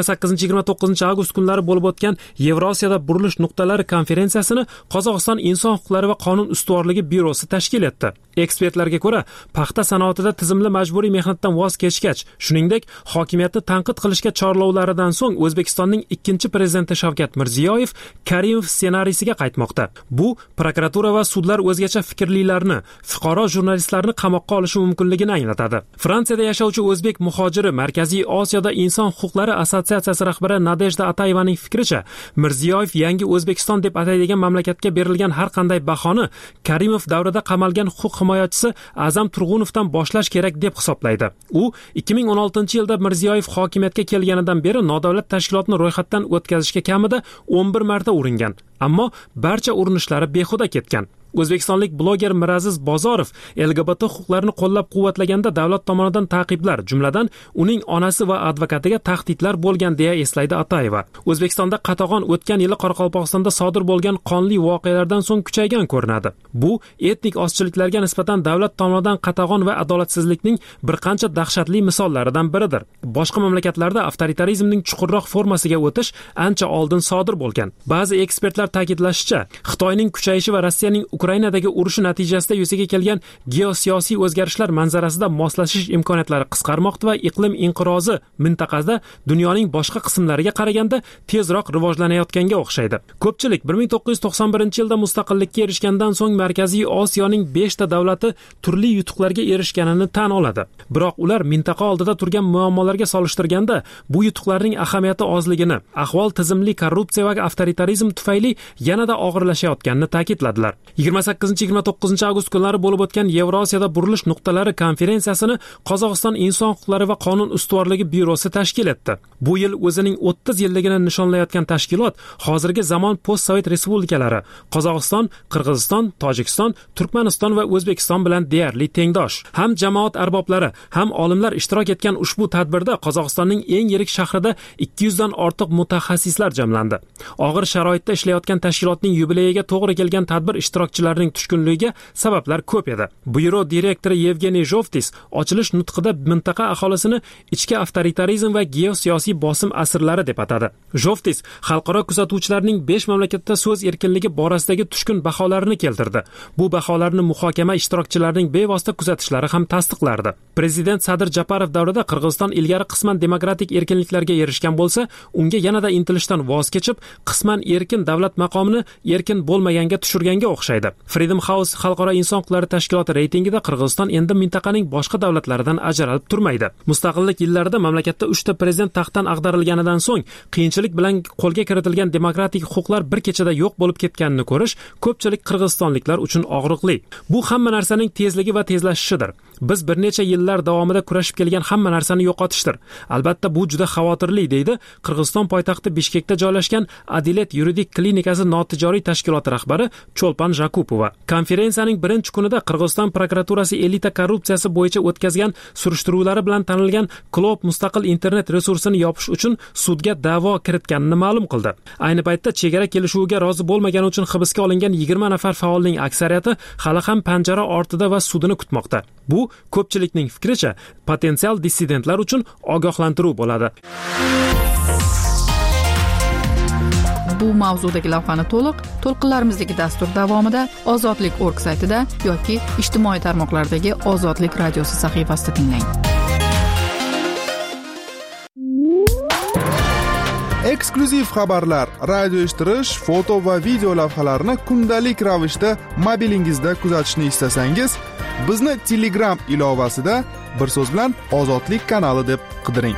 28-29 avgust kunlari bo'lib o'tgan Yevrosiyada burilish nuqtalari konferensiyasini Qozog'iston inson huquqlari va qonun ustuvorligi byurosi tashkil etdi. Ekspertlarga ko'ra, paxta sanoatida tizimli majburiy mehnatdan voz kechgach, shuningdek, hokimiyatni tanqid qilishga chorlovlaridan so'ng O'zbekistonning ikkinchi prezidenti Shavkat Mirziyoyev Karimov ssenariysiga qaytmoqda. Bu prokuratura va sudlar o'zgacha fikrlilarni, fuqaro jurnalistlarni qamoqqa olishi mumkinligini anglatadi. Fransiyada yashovchi o'zbek muhojiri Markaziy Osiyoda inson huquqlari assotsiatsiyasi rahbari Nadejda Atayevaning fikricha, Mirziyoyev yangi O'zbekiston deb ataydigan mamlakatga berilgan har qanday bahoni Karimov davrida qamalgan huquq himoyachisi Azam Turg'unovdan boshlash kerak deb hisoblaydi. U 2016-yilda Mirziyoyev hokimiyatga kelganidan beri nodavlat tashkilotni ro'yxatdan o'tkazishga kamida 11 marta uringan, ammo barcha urinishlari behuda ketgan. O'zbekistonlik bloger Miraziz Bozorov LGBT huquqlarini qo'llab-quvvatlaganda davlat tomonidan ta'qiblar, jumladan uning onasi va advokatiga tahdidlar bo'lgan deya eslaydi Atayeva. O'zbekistonda qatag'on o'tgan yili Qoraqalpog'istonda sodir bo'lgan qonli voqealardan so'ng kuchaygan ko'rinadi. Bu etnik ozchiliklarga nisbatan davlat tomonidan qatag'on va adolatsizlikning bir qancha dahshatli misollaridan biridir. Boshqa mamlakatlarda avtoritarizmning chuqurroq formasiga o'tish ancha oldin sodir bo'lgan. Ba'zi ekspertlar ta'kidlashicha, Xitoyning kuchayishi va Rossiyaning Ukrainadagi urushi natijasida yuzaga kelgan geosiyosiy o'zgarishlar manzarasida moslashish imkoniyatlari qisqarmoqda va iqlim inqirozi mintaqada dunyoning boshqa qismlariga qaraganda tezroq rivojlanayotganga o'xshaydi. Ko'pchilik 1991-yilda mustaqillikka erishgandan so'ng Markaziy Osiyoning 5 ta davlati turli yutuqlarga erishganini tan oladi. Biroq ular mintaqa oldida turgan muammolarga solishtirganda bu yutuqlarning ahamiyati ozligini, ahvol tizimli korrupsiya va avtoritarizm tufayli yanada og'irlashayotganini ta'kidladilar. 28-29 avgust kunlari bo'lib o'tgan Yevrosiyada burilish nuqtalari konferensiyasini Qozog'iston inson huquqlari va qonun ustuvorligi byurosi tashkil etdi. Bu yil o'zining 30 yilligini nishonlayotgan tashkilot hozirgi zamon post-sovet respublikalari Qozog'iston, Qirg'iziston, Tojikiston, Turkmaniston va O'zbekiston bilan deyarli tengdosh. Ham jamoat arboblari, ham olimlar ishtirok etgan ushbu tadbirda Qozog'istonning eng yirik shahrida 200 dan ortiq mutaxassislar jamlandi. Og'ir sharoitda ishlayotgan tashkilotning yubileyiga to'g'ri kelgan tadbir ishtirokchilarining tushkunligiga sabablar ko'p edi. Byuro direktori Yevgeniy Jovtis ochilish nutqida mintaqa aholisini ichki avtoritarizm va geosiyosiy bosim asrlari deb atadi. Jovtis xalqaro kuzatuvchilarning 5 mamlakatda so'z erkinligi borasidagi tushkun baholarini keltirdi. Bu baholarni muhokama ishtirokchilarining bevosita kuzatishlari ham tasdiqlardi. Prezident Sadir Japarov davrida Qirg'iziston ilgari qisman demokratik erkinliklarga erishgan bo'lsa, unga yanada intilishdan voz kechib, qisman erkin davlat maqomini erkin bo'lmaganga tushirganga o'xshaydi. Freedom House xalqaro inson huquqlari tashkiloti reytingida Qirg'iziston endi mintaqaning boshqa davlatlaridan ajralib turmaydi. Mustaqillik yillarida mamlakatda 3 ta prezident taxtdan ag'darilganidan so'ng qiyinchilik bilan qo'lga kiritilgan demokratik huquqlar bir kechada yo'q bo'lib ketganini ko'rish ko'pchilik qirg'izistonliklar uchun og'riqli. Bu hamma narsaning tezligi va tezlashishidir. biz bir necha yillar davomida kurashib kelgan hamma narsani yo'qotishdir. Albatta bu juda xavotirli, deydi Qirg'iziston poytaxti Bishkekda joylashgan Adilet yuridik klinikasi notijoriy tashkiloti rahbari Cho'lpan Jakupova. Konferensiyaning birinchi kunida Qirg'iziston prokuraturasi elita korrupsiyasi bo'yicha o'tkazgan surishtiruvlari bilan tanilgan Klob mustaqil internet resursini yopish uchun sudga da'vo kiritganini ma'lum qildi. Ayni paytda chegara kelishuviga rozi bo'lmagani uchun hibsga olingan 20 nafar faolning aksariyati hali ham panjara ortida va sudini kutmoqda. Bu ko'pchilikning fikricha potensial dissidentlar uchun ogohlantiruv bo'ladi. Bu mavzudagi lavhani to'lqinlarimizdagi dastur davomida ozodlik.org saytida yoki ijtimoiy tarmoqlardagi Ozodlik radiosi sahifasida tinglang. Eksklyuziv xabarlar, radio eshittirish, foto va video lavhalarni kundalik ravishda mobilingizda kuzatishni istasangiz, bizni Telegram ilovasida bir so'z bilan Ozodlik kanali deb qidiring.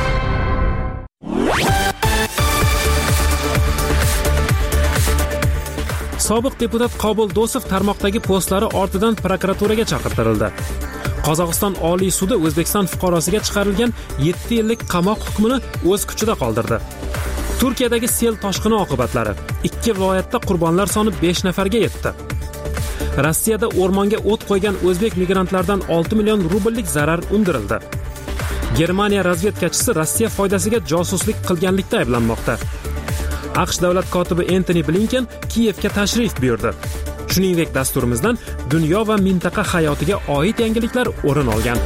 Sobiq deputat Qobul Dosov tarmoqdagi postlari ortidan prokuraturaga chaqirtirildi. Qozog'iston Oliy sudi O'zbekiston fuqarosiga chiqarilgan 7 yillik qamoq hukmini o'z kuchida qoldirdi. Turkiyadagi sel toshqini oqibatlari 2 viloyatda qurbonlar soni 5 nafarga yetdi. Rossiyada o'rmonga o't qo'ygan o'zbek migrantlardan 6 million rubllik zarar undirildi. Germaniya razvedkachisi Rossiya foydasiga josuslik qilganlikda ayblanmoqda. AQSh davlat kotibi Antony Blinken Kiyevga tashrif buyurdi. Shuningdek, dasturimizdan dunyo va mintaqa hayotiga oid yangiliklar o'rin olgan.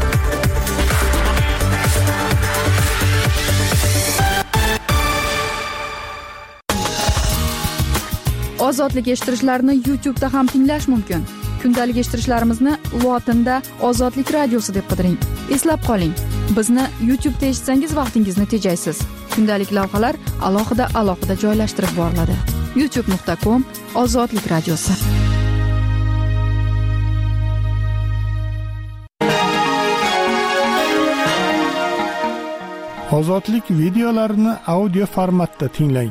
Ozodlik eshittirishlarni YouTube'da ham tinglash mumkin. Kundalik eshittirishlarimizni lotinda Ozodlik radiosi deb qidiring. Eslab qoling, bizni YouTube'da eshitsangiz vaqtingizni tejaysiz. Kundalik lavhalar alohida joylashtirib boriladi. youtube.com/Ozodlik radiosi. Ozodlik videolarini audio formatda tinglang.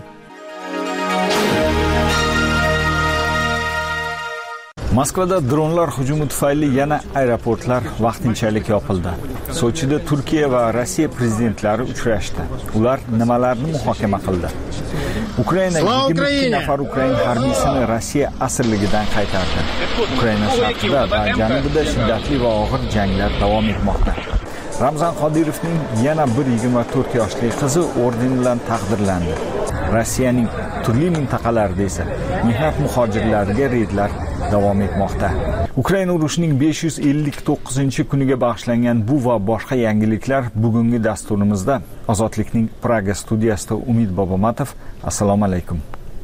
Moskvada dronlar hujumi tufayli yana aeroportlar vaqtinchalik yopildi. Sochida Turkiya va Rossiya prezidentlari uchrashdi. Ular nimalarni muhokama qildi? Ukraina 22 nafar Ukrain harbiysini Rossiya asirligidan qaytardi. Ukraina sharqida va janubida shiddatli va og'ir janglar davom etmoqda. Ramzan Qodirovning yana bir 24 yoshli qizi orden bilan taqdirlandi. Rossiyaning turli mintaqalarida esa mehnat muhojirlariga reydlar davom etmoqda. Ukraina urushining 559-kuniga bag'ishlangan bu va boshqa yangiliklar bugungi dasturimizda. Ozodlikning Praga studiyasida Umid Bobomatov. Assalomu alaykum.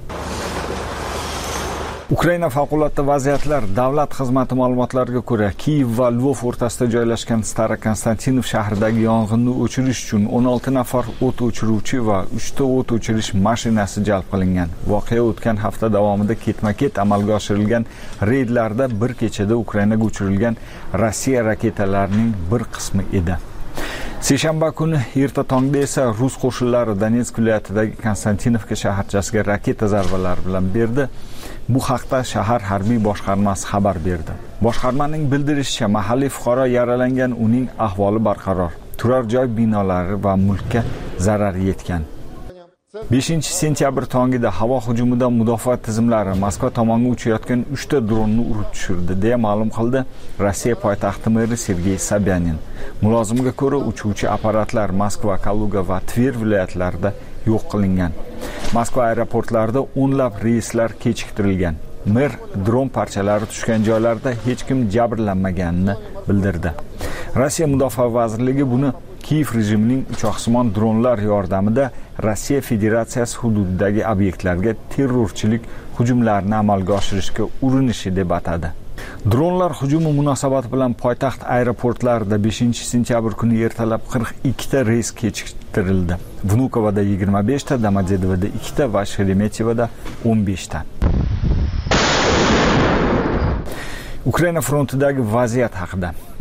Ukraina favqulodda vaziyatlar davlat xizmati ma'lumotlariga ko'ra, Kiyev va Lvov o'rtasida joylashgan Starokonstantinov shahridagi yong'inni o'chirish uchun 16 nafar o't o'chiruvchi va 3 ta o't o'chirish mashinasi jalb qilingan. Voqea o'tgan hafta davomida ketma-ket amalga oshirilgan reydlarda bir kechada Ukrainaga uchirilgan Rossiya raketalarining bir qismi edi. Seshanba kuni erta tongda esa rus qo'shinlari Donetsk viloyatidagi Konstantinovka shaharchasiga raketa zarbalari bilan berdi. Bu haqda shahar harbiy boshqarmasi xabar berdi. Boshqarmaning bildirishicha, mahalliy fuqaro yaralangan, uning ahvoli barqaror. Turar joy binolari va mulkka zarar yetgan. 5-sentyabr tongida havo hujumidan mudofaa tizimlari Moskva tomonga uchayotgan 3 ta dronni urib tushirdi, deya ma'lum qildi Rossiya poytaxti meri Sergey Sobyanin. Mulozimga ko'ra, uchuvchi apparatlar Moskva, Kaluga va Tver viloyatlarida yo'q qilingan. Moskva aeroportlarida o'nlab reyslar kechiktirilgan. Mer dron parchalari tushgan joylarda hech kim jabrlanmaganini bildirdi. Rossiya Mudofaa vazirligi buni Kiyev rejimining uchoqsimon dronlar yordamida Rossiya Federatsiyasi hududidagi obyektlarga terrorchilik hujumlarini amalga oshirishga urinishi deb atadi. Dronlar hujumi munosabati bilan poytaxt aeroportlarida 5-sentyabr kuni ertalab 42 ta reys kechiktirildi. Vnukovada 25 ta, Domodedovoda 2 ta va Sheremetiyevada 15 ta. Ukraina frontidagi vaziyat haqida.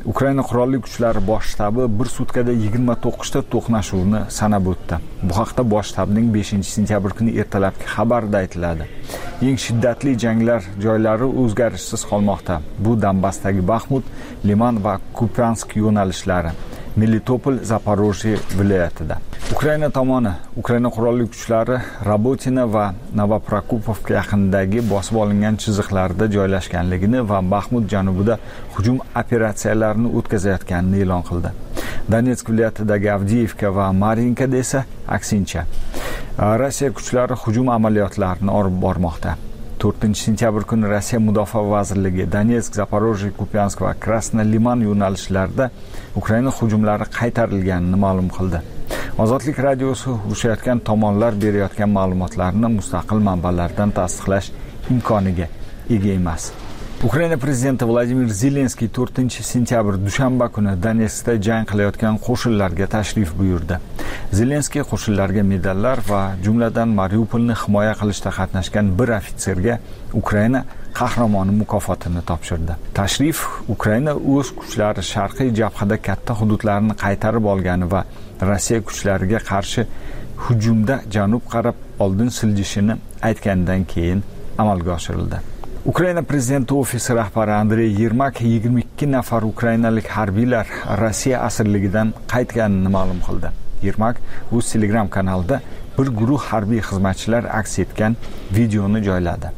Ukraina qurolli kuchlari bosh shtabi bir sutkada 29 ta to'qnashuvni sanab o'tdi. Bu haqda bosh shtabning 5-sentyabr kuni ertalabki xabarida aytiladi. Eng shiddatli janglar joylari o'zgarishsiz qolmoqda. Bu Donbassdagi Baxmut, Liman va Kupiansk yo'nalishlari, Melitopol, Zaporojye viloyatida. Ukraina tomoni Ukraina qurolli kuchlari Robotina va Novoprokopovka yaqinidagi bosib olingan chiziqlarda joylashganligini va Baxmut janubida hujum operatsiyalarini o'tkazayotganini e'lon qildi. Donetsk viloyatidagi Avdiivka va Mariinkada esa aksincha. Rossiya kuchlari hujum amaliyotlarini olib bormoqda. 4-sentyabr kuni Rossiya Mudofaa vazirligi Donetsk, Zaporojye, Kupiansk va Krasnoliman yo'nalishlarida Ukraina hujumlari qaytarilganini ma'lum qildi. Ozodlik radiosi urushayotgan tomonlar berayotgan ma'lumotlarni mustaqil manbalardan tasdiqlash imkoniga ega emas. Ukraina prezidenti Vladimir Zelenskiy 4-sentyabr dushanba kuni Donetskda jang qilayotgan qo'shinlarga tashrif buyurdi. Zelenskiy qo'shinlarga medallar va jumladan Mariupolni himoya qilishda qatnashgan bir ofitserga Ukraina qahramoni mukofotini topshirdi. Tashrif Ukraina o'z kuchlari sharqiy jabhada katta hududlarni qaytarib olgani va Rossiya kuchlariga qarshi hujumda janub qarab oldin siljishini aytgandan keyin amalga oshirildi. Ukraina prezidenti ofisi rahbari Andrey Yermak 22 nafar ukrainalik harbiylar Rossiya asirligidan qaytganini ma'lum qildi. Yermak o'z Telegram kanalida bir guruh harbiy xizmatchilar aks etgan videoni joyladi.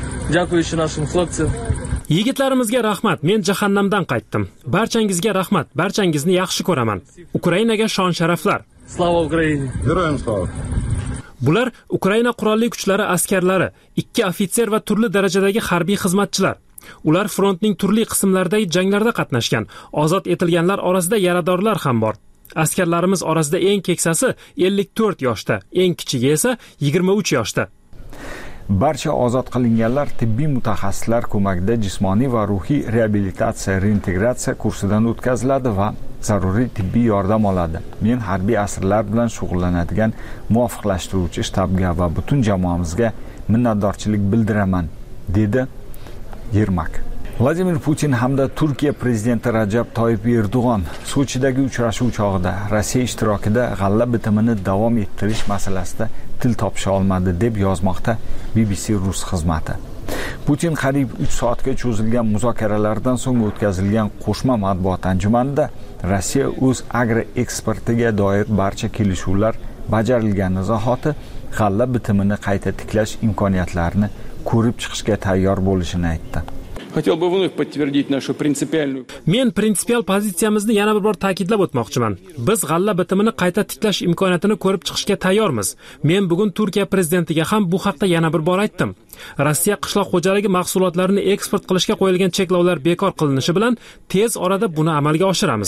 Yigitlarimizga rahmat, men jahannamdan qaytdim. Barchangizga rahmat, barchangizni yaxshi ko'raman. Ukrainaga shon-sharaflar. Slava Ukraina. Героям слава. Bular Ukraina qurolli kuchlari askarlari, 2 ofitser va turli darajadagi harbiy xizmatchilar. Ular frontning turli qismlaridagi janglarda qatnashgan. Ozod etilganlar orasida yaradorlar ham bor. Askarlarimiz orasida eng keksasi 54 yoshda, eng kichigi esa 23 yoshda. Barcha ozod qilinganlar tibbiy mutaxassislar ko'magida jismoniy va ruhiy reabilitatsiya, reintegratsiya kursidan o'tkaziladi va zaruriy tibbiy yordam oladi. Men harbiy asirlar bilan shug'ullanadigan muvofiqlashtiruvchi shtabga va butun jamoamizga minnatdorchilik bildiraman, dedi Yermak. Vladimir Putin hamda Turkiya prezidenti Rajab Toyyib Erdo'g'on Sochidagi uchrashuv chog'ida Rossiya ishtirokida g'alla bitimini davom ettirish masalasida til topisha olmadi deb yozmoqda BBC rus xizmati. Putin qariyb 3 soatga cho'zilgan muzokaralardan so'ng o'tkazilgan qo'shma matbuot anjumanida Rossiya o'z agro eksportiga doir barcha kelishuvlar bajarilgani zahoti g'alla bitimini qayta tiklash imkoniyatlarini ko'rib chiqishga tayyor bo'lishini aytdi. Хотел бы вновь подтвердить нашу принципиальную. Men prinsipial pozitsiyamizni yana bir bor ta'kidlab o'tmoqchiman. Biz g'alla bitimini qayta tiklash imkoniyatini ko'rib chiqishga tayyormiz. Men bugun Turkiya prezidentiga ham bu haqda yana bir bor aytdim. Rossiya qishloq xo'jaligi mahsulotlarini eksport qilishga qo'yilgan cheklovlar bekor qilinishi bilan tez orada buni amalga oshiramiz.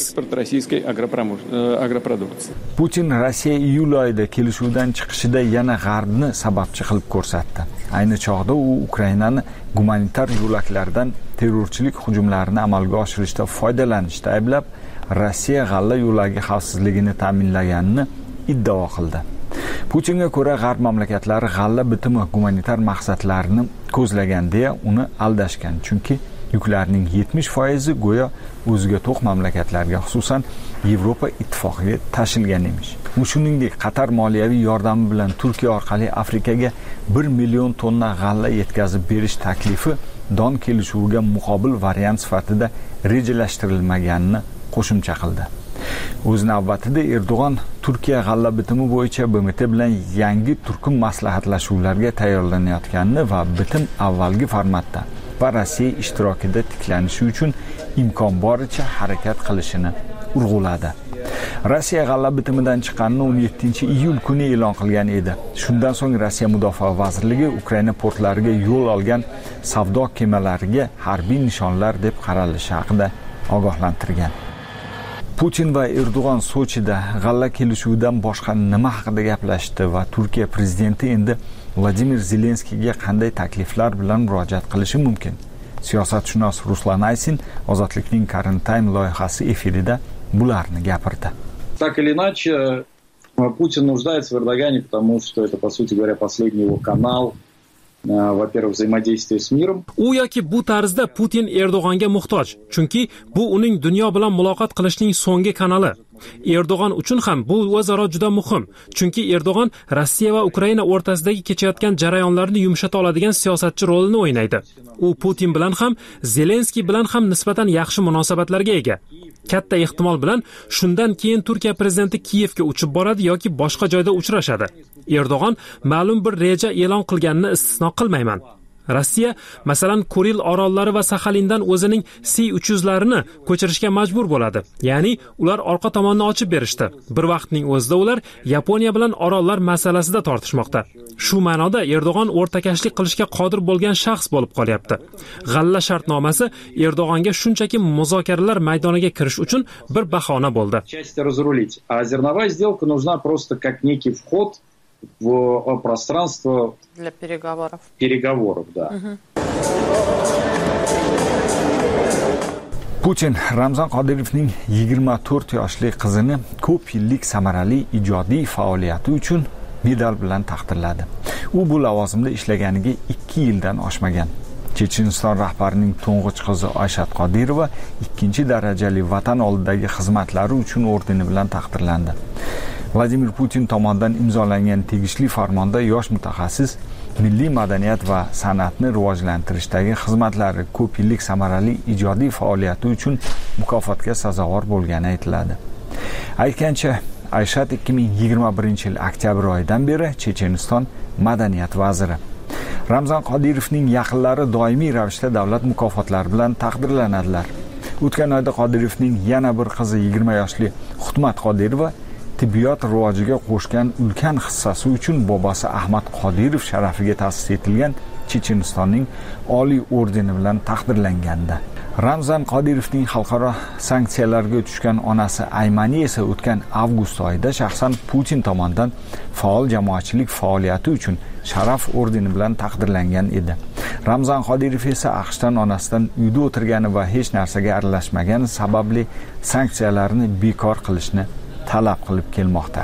Putin Rossiya iyul oyida kelishuvdan chiqishida yana G'arbni sababchi qilib ko'rsatdi. Ayni chog'da u Ukrainani gumanitar yo'laklardan terrorchilik hujumlarini amalga oshirishda foydalanishda ayblab, Rossiya g'alla yo'lagi xavfsizligini ta'minlaganini iddao qildi. Putinga ko'ra G'arb mamlakatlari g'alla bitimi gumanitar maqsadlarini ko'zlagan deya uni aldashgan, chunki yuklarning 70% go'yo o'ziga to'q mamlakatlarga, xususan Yevropa ittifoqiga tashilgan emish. Shuningdek, Qatar moliyaviy yordami bilan Turkiya orqali Afrikaga 1 million tonna g'alla yetkazib berish taklifi don kelishuviga muqobil variant sifatida rejalashtirilmaganini qo'shimcha qildi. O'z navbatida Erdo'g'on Turkiya g'alla bitimi bo'yicha BMT bilan yangi turkum maslahatlashuvlarga tayyorlanayotganini va bitim avvalgi formatda va Rossiya ishtirokida tiklanishi uchun imkon boricha harakat qilishini urg'uladi. Rossiya g'alla bitimidan chiqqanini 17-iyul kuni e'lon qilgan edi. Shundan so'ng Rossiya Mudofaa vazirligi Ukraina portlariga yo'l olgan savdo kemalariga harbiy nishonlar deb qaralishi haqida ogohlantirgan. Putin va Erdo'g'on Sochida g'alla kelishuvidan boshqa nima haqida gaplashdi va Turkiya prezidenti endi Vladimir Zelenskiyga qanday takliflar bilan murojaat qilishi mumkin? Siyosatshunos Ruslan Aysin Ozodlikning Current Time loyihasi efirida bularni gapirdi. Так или иначе, Путин нуждается в Эрдогане, потому что это, по сути говоря, последний его канал во-первых, взаимодействие с миром. U yoki bu tarzda Putin Erdo'g'onga muhtoj, chunki bu uning dunyo bilan muloqot qilishning so'nggi kanali. Erdo'g'on uchun ham bu o'zaro juda muhim, chunki Erdo'g'on Rossiya va Ukraina o'rtasidagi kechayotgan jarayonlarni yumshata oladigan siyosatchi rolini o'ynaydi. U Putin bilan ham, Zelenskiy bilan ham nisbatan yaxshi munosabatlarga ega. Katta ehtimol bilan shundan keyin Turkiya prezidenti Kiyevga uchib boradi yoki boshqa joyda uchrashadi. Erdo'g'on ma'lum bir reja e'lon qilganini istisno qilmayman. Rossiya, masalan, Kuril orollari va Saxalindan o'zining C-300larini ko'chirishga majbur bo'ladi. Ya'ni ular orqa tomonni ochib berishdi. Bir vaqtning o'zida ular Yaponiya bilan orollar masalasida tortishmoqda. Shu ma'noda Erdo'g'on o'rtakashlik qilishga qodir bo'lgan shaxs bo'lib qolyapti. G'alla shartnomasi Erdo'g'onga shunchaki muzokaralar maydoniga kirish uchun bir bahona bo'ldi. А зерновая сделка нужна просто как некий вход в пространство для переговоров. Да. Putin Ramzan Qodirovning 24 yoshli qizini ko'p yillik samarali ijodiy faoliyati uchun medal bilan taqdirladi. U bu lavozimda ishlaganiga 2 yildan oshmagan. Checheniston rahbarining to'ng'ich qizi Ayshat Qodirova 2-darajali vatan oldidagi xizmatlari uchun ordeni bilan taqdirlandi. Vladimir Putin tomonidan imzolangan tegishli farmonda yosh mutaxassis milliy madaniyat va san'atni rivojlantirishdagi xizmatlari ko'p yillik samarali ijodiy faoliyati uchun mukofotga sazovor bo'lgani aytiladi. Aytgancha, Ayshat 2021-yil oktyabr oyidan beri Checheniston madaniyat vaziri. Ramzan Qodirovning yaqinlari doimiy ravishda davlat mukofotlari bilan taqdirlanadilar. O'tgan oyda Qodirovning yana bir qizi 20 yoshli Hutmat Qodirova tibbiyot rivojiga qo'shgan ulkan hissasi uchun bobosi Ahmad Qodirov sharafiga ta'sis etilgan Chechenistonning oliy ordeni bilan taqdirlangandi. Ramzan Qodirovning xalqaro sanksiyalarga tushgan onasi Aymani esa o'tgan avgust oyida shaxsan Putin tomonidan faol jamoatchilik faoliyati uchun sharaf ordeni bilan taqdirlangan edi. Ramzan Qodirov esa AQShdan onasidan uyda o'tirgani va hech narsaga aralashmagani sababli sanksiyalarni bekor qilishni talab qilib kelmoqda.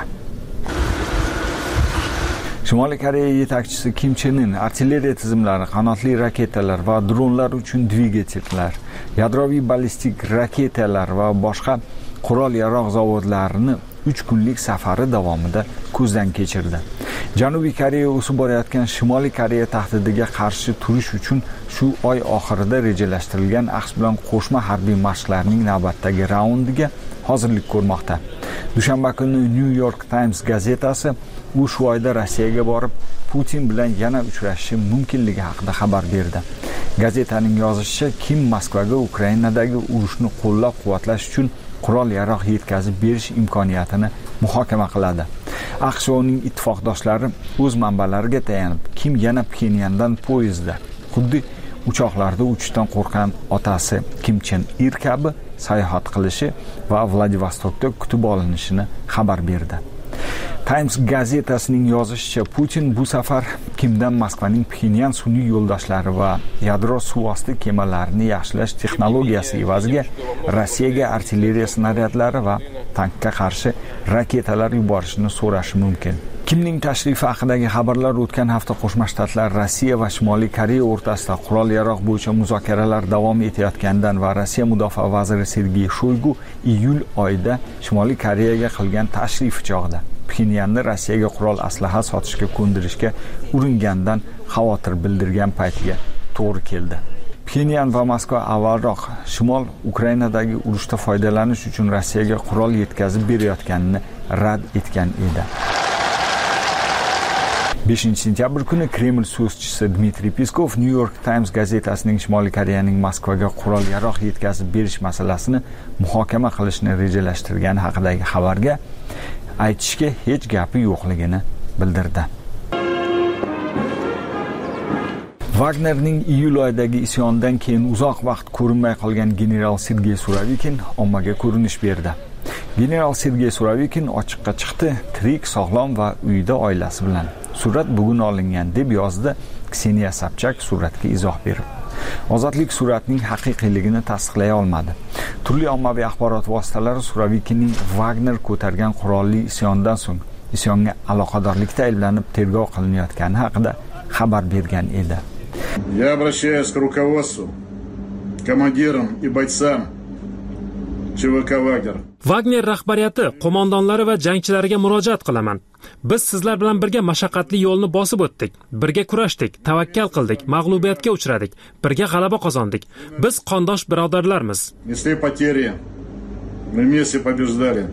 Shimoliy Koreya yetakchisi Kim Chen In artilleriya tizimlari, qanotli raketalar va dronlar uchun dvigatellar, yadroviy ballistik raketalar va boshqa qurol-yarog' zavodlarini 3 kunlik safari davomida ko'zdan kechirdi. Janubiy Koreya o'sib borayotgan Shimoliy Koreya tahdidiga qarshi turish uchun shu oy oxirida rejalashtirilgan AQSh bilan qo'shma harbiy mashqlarning navbatdagi raundiga hozirlik ko'rmoqda. Dushanba kuni New York Times gazetasi u shu oyda Rossiyaga borib, Putin bilan yana uchrashishi mumkinligi haqida xabar berdi. Gazetaning yozishicha, Kim Moskvaga Ukrainadagi urushni qo'llab-quvvatlash uchun qurol-yarog' yetkazib berish imkoniyatini muhokama qiladi. AQSh va uning ittifoqdoshlari o'z manbalariga tayanib, Kim yana Pxenyandan poyezdda, xuddi uchoqlarda uchishdan qo'rqgan otasi Kim Chen Ir kabi sayohat qilishi va Vladivostokda kutib olinishini xabar berdi. Times gazetasining yozishicha, Putin bu safar Kimdan Moskvaning Pxenyan sun'iy yo'ldoshlari va yadro suvosti kemalarini yaxshilash texnologiyasi evaziga Rossiyaga artilleriya snaryadlari va tankga qarshi raketalar yuborishni so'rashi mumkin. Kimning tashrifi haqidagi xabarlar o'tgan hafta Qo'shma Shtatlar Rossiya va Shimoliy Koreya o'rtasida qurol-yarog' bo'yicha muzokaralar davom etayotganidan va Rossiya mudofaa vaziri Sergey Shoygu iyul oyida Shimoliy Koreyaga qilgan tashrifi chog'ida Pxenyanni Rossiyaga qurol aslaha sotishga ko'ndirishga uringandan xavotir bildirgan paytga to'g'ri keldi. Pxenyan va Moskva avvalroq Shimol Ukrainadagi urushda foydalanish uchun Rossiyaga qurol yetkazib berayotganini rad etgan edi. 5-sentyabr kuni Kreml so'zchisi Dmitriy Peskov New York Times gazetasining Shimoliy Koreyaning Moskvaga qurol-yarog' yetkazib berish masalasini muhokama qilishni rejalashtirgani haqidagi xabarga aytishga hech gapi yo'qligini bildirdi. Wagnerning iyul oyidagi isyondan keyin uzoq vaqt ko'rinmay qolgan general Sergey Suravikin ommaga ko'rinish berdi. General Sergey Suravikin ochiqqa chiqdi, tirik, sog'lom va uyida oilasi bilan. Surat bugun olingan deb yozdi Kseniya Sobchak suratga izoh berib. Ozodlik suratning haqiqiyligini tasdiqlay olmadi. Turli ommaviy axborot vositalari Suravikinning Wagner ko'targan qurolli isyondan so'ng isyonga aloqadorlikda ayblanib tergov qilinayotgani haqida xabar bergan edi. Я обращаюсь к руководству, командирам и бойцам ЧВК «Вагнер». Wagner rahbariyati, qo'mondonlari va jangchilariga murojaat qilaman. Biz sizlar bilan birga mashaqqatli yo'lni bosib o'tdik, birga kurashdik, tavakkal qildik, mag'lubiyatga uchradik, birga g'alaba qozondik. Biz qondosh birodarlarmiz. Несли потери, мы вместе побеждали.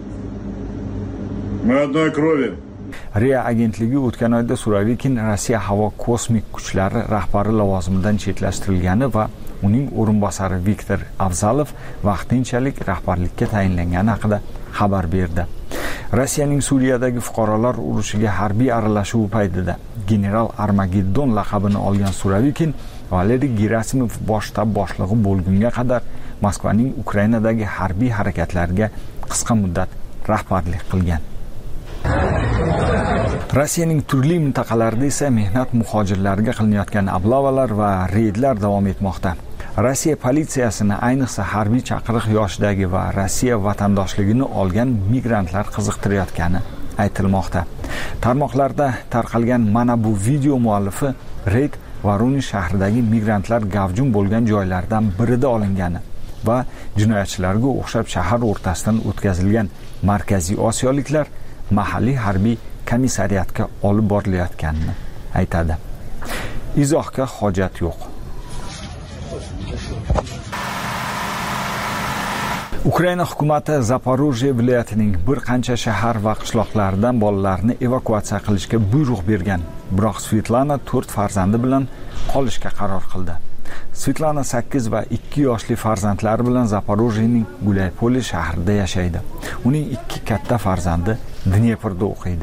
Мы одной крови. RIA agentligi o'tgan oyda Suravikin Rossiya havo kosmik kuchlari rahbari lavozimidan chetlashtirilgani va uning o'rinbosari Viktor Avzalov vaqtinchalik rahbarlikka tayinlangani haqida xabar berdi. Rossiyaning Suriyadagi fuqarolar urushiga harbiy aralashuvi paytida general Armageddon laqabini olgan Suravikin Valeriy Gerasimov bosh shtab boshlig'i bo'lgunga qadar Moskvaning Ukrainadagi harbiy harakatlariga qisqa muddat rahbarlik qilgan. Rossiyaning turli mintaqalarida esa mehnat muhojirlariga qilinayotgan ablavalar va reydlar davom etmoqda. Rossiya politsiyasini ayniqsa harbiy chaqiriq yoshidagi va Rossiya vatandoshligini olgan migrantlar qiziqtirayotgani aytilmoqda. Tarmoqlarda tarqalgan mana bu video muallifi reyd Voronezh shahridagi migrantlar gavjum bo'lgan joylardan birida olingani va jinoyatchilarga o'xshab shahar o'rtasidan o'tkazilgan Markaziy Osiyoliklar mahalliy harbiy komissariyatga olib borilayotganini aytadi. Izohga hojat yo'q. Ukraina hukumati Zaporojye viloyatining bir qancha shahar va qishloqlaridan bolalarni evakuatsiya qilishga buyruq bergan. Biroq Svetlana 4 farzandi bilan qolishga qaror qildi. Svetlana 8 va 2 yoshli farzandlari bilan Zaporojyening Gulaypole shahrida yashaydi. Uning 2 katta farzandi Dneprda o'qiydi.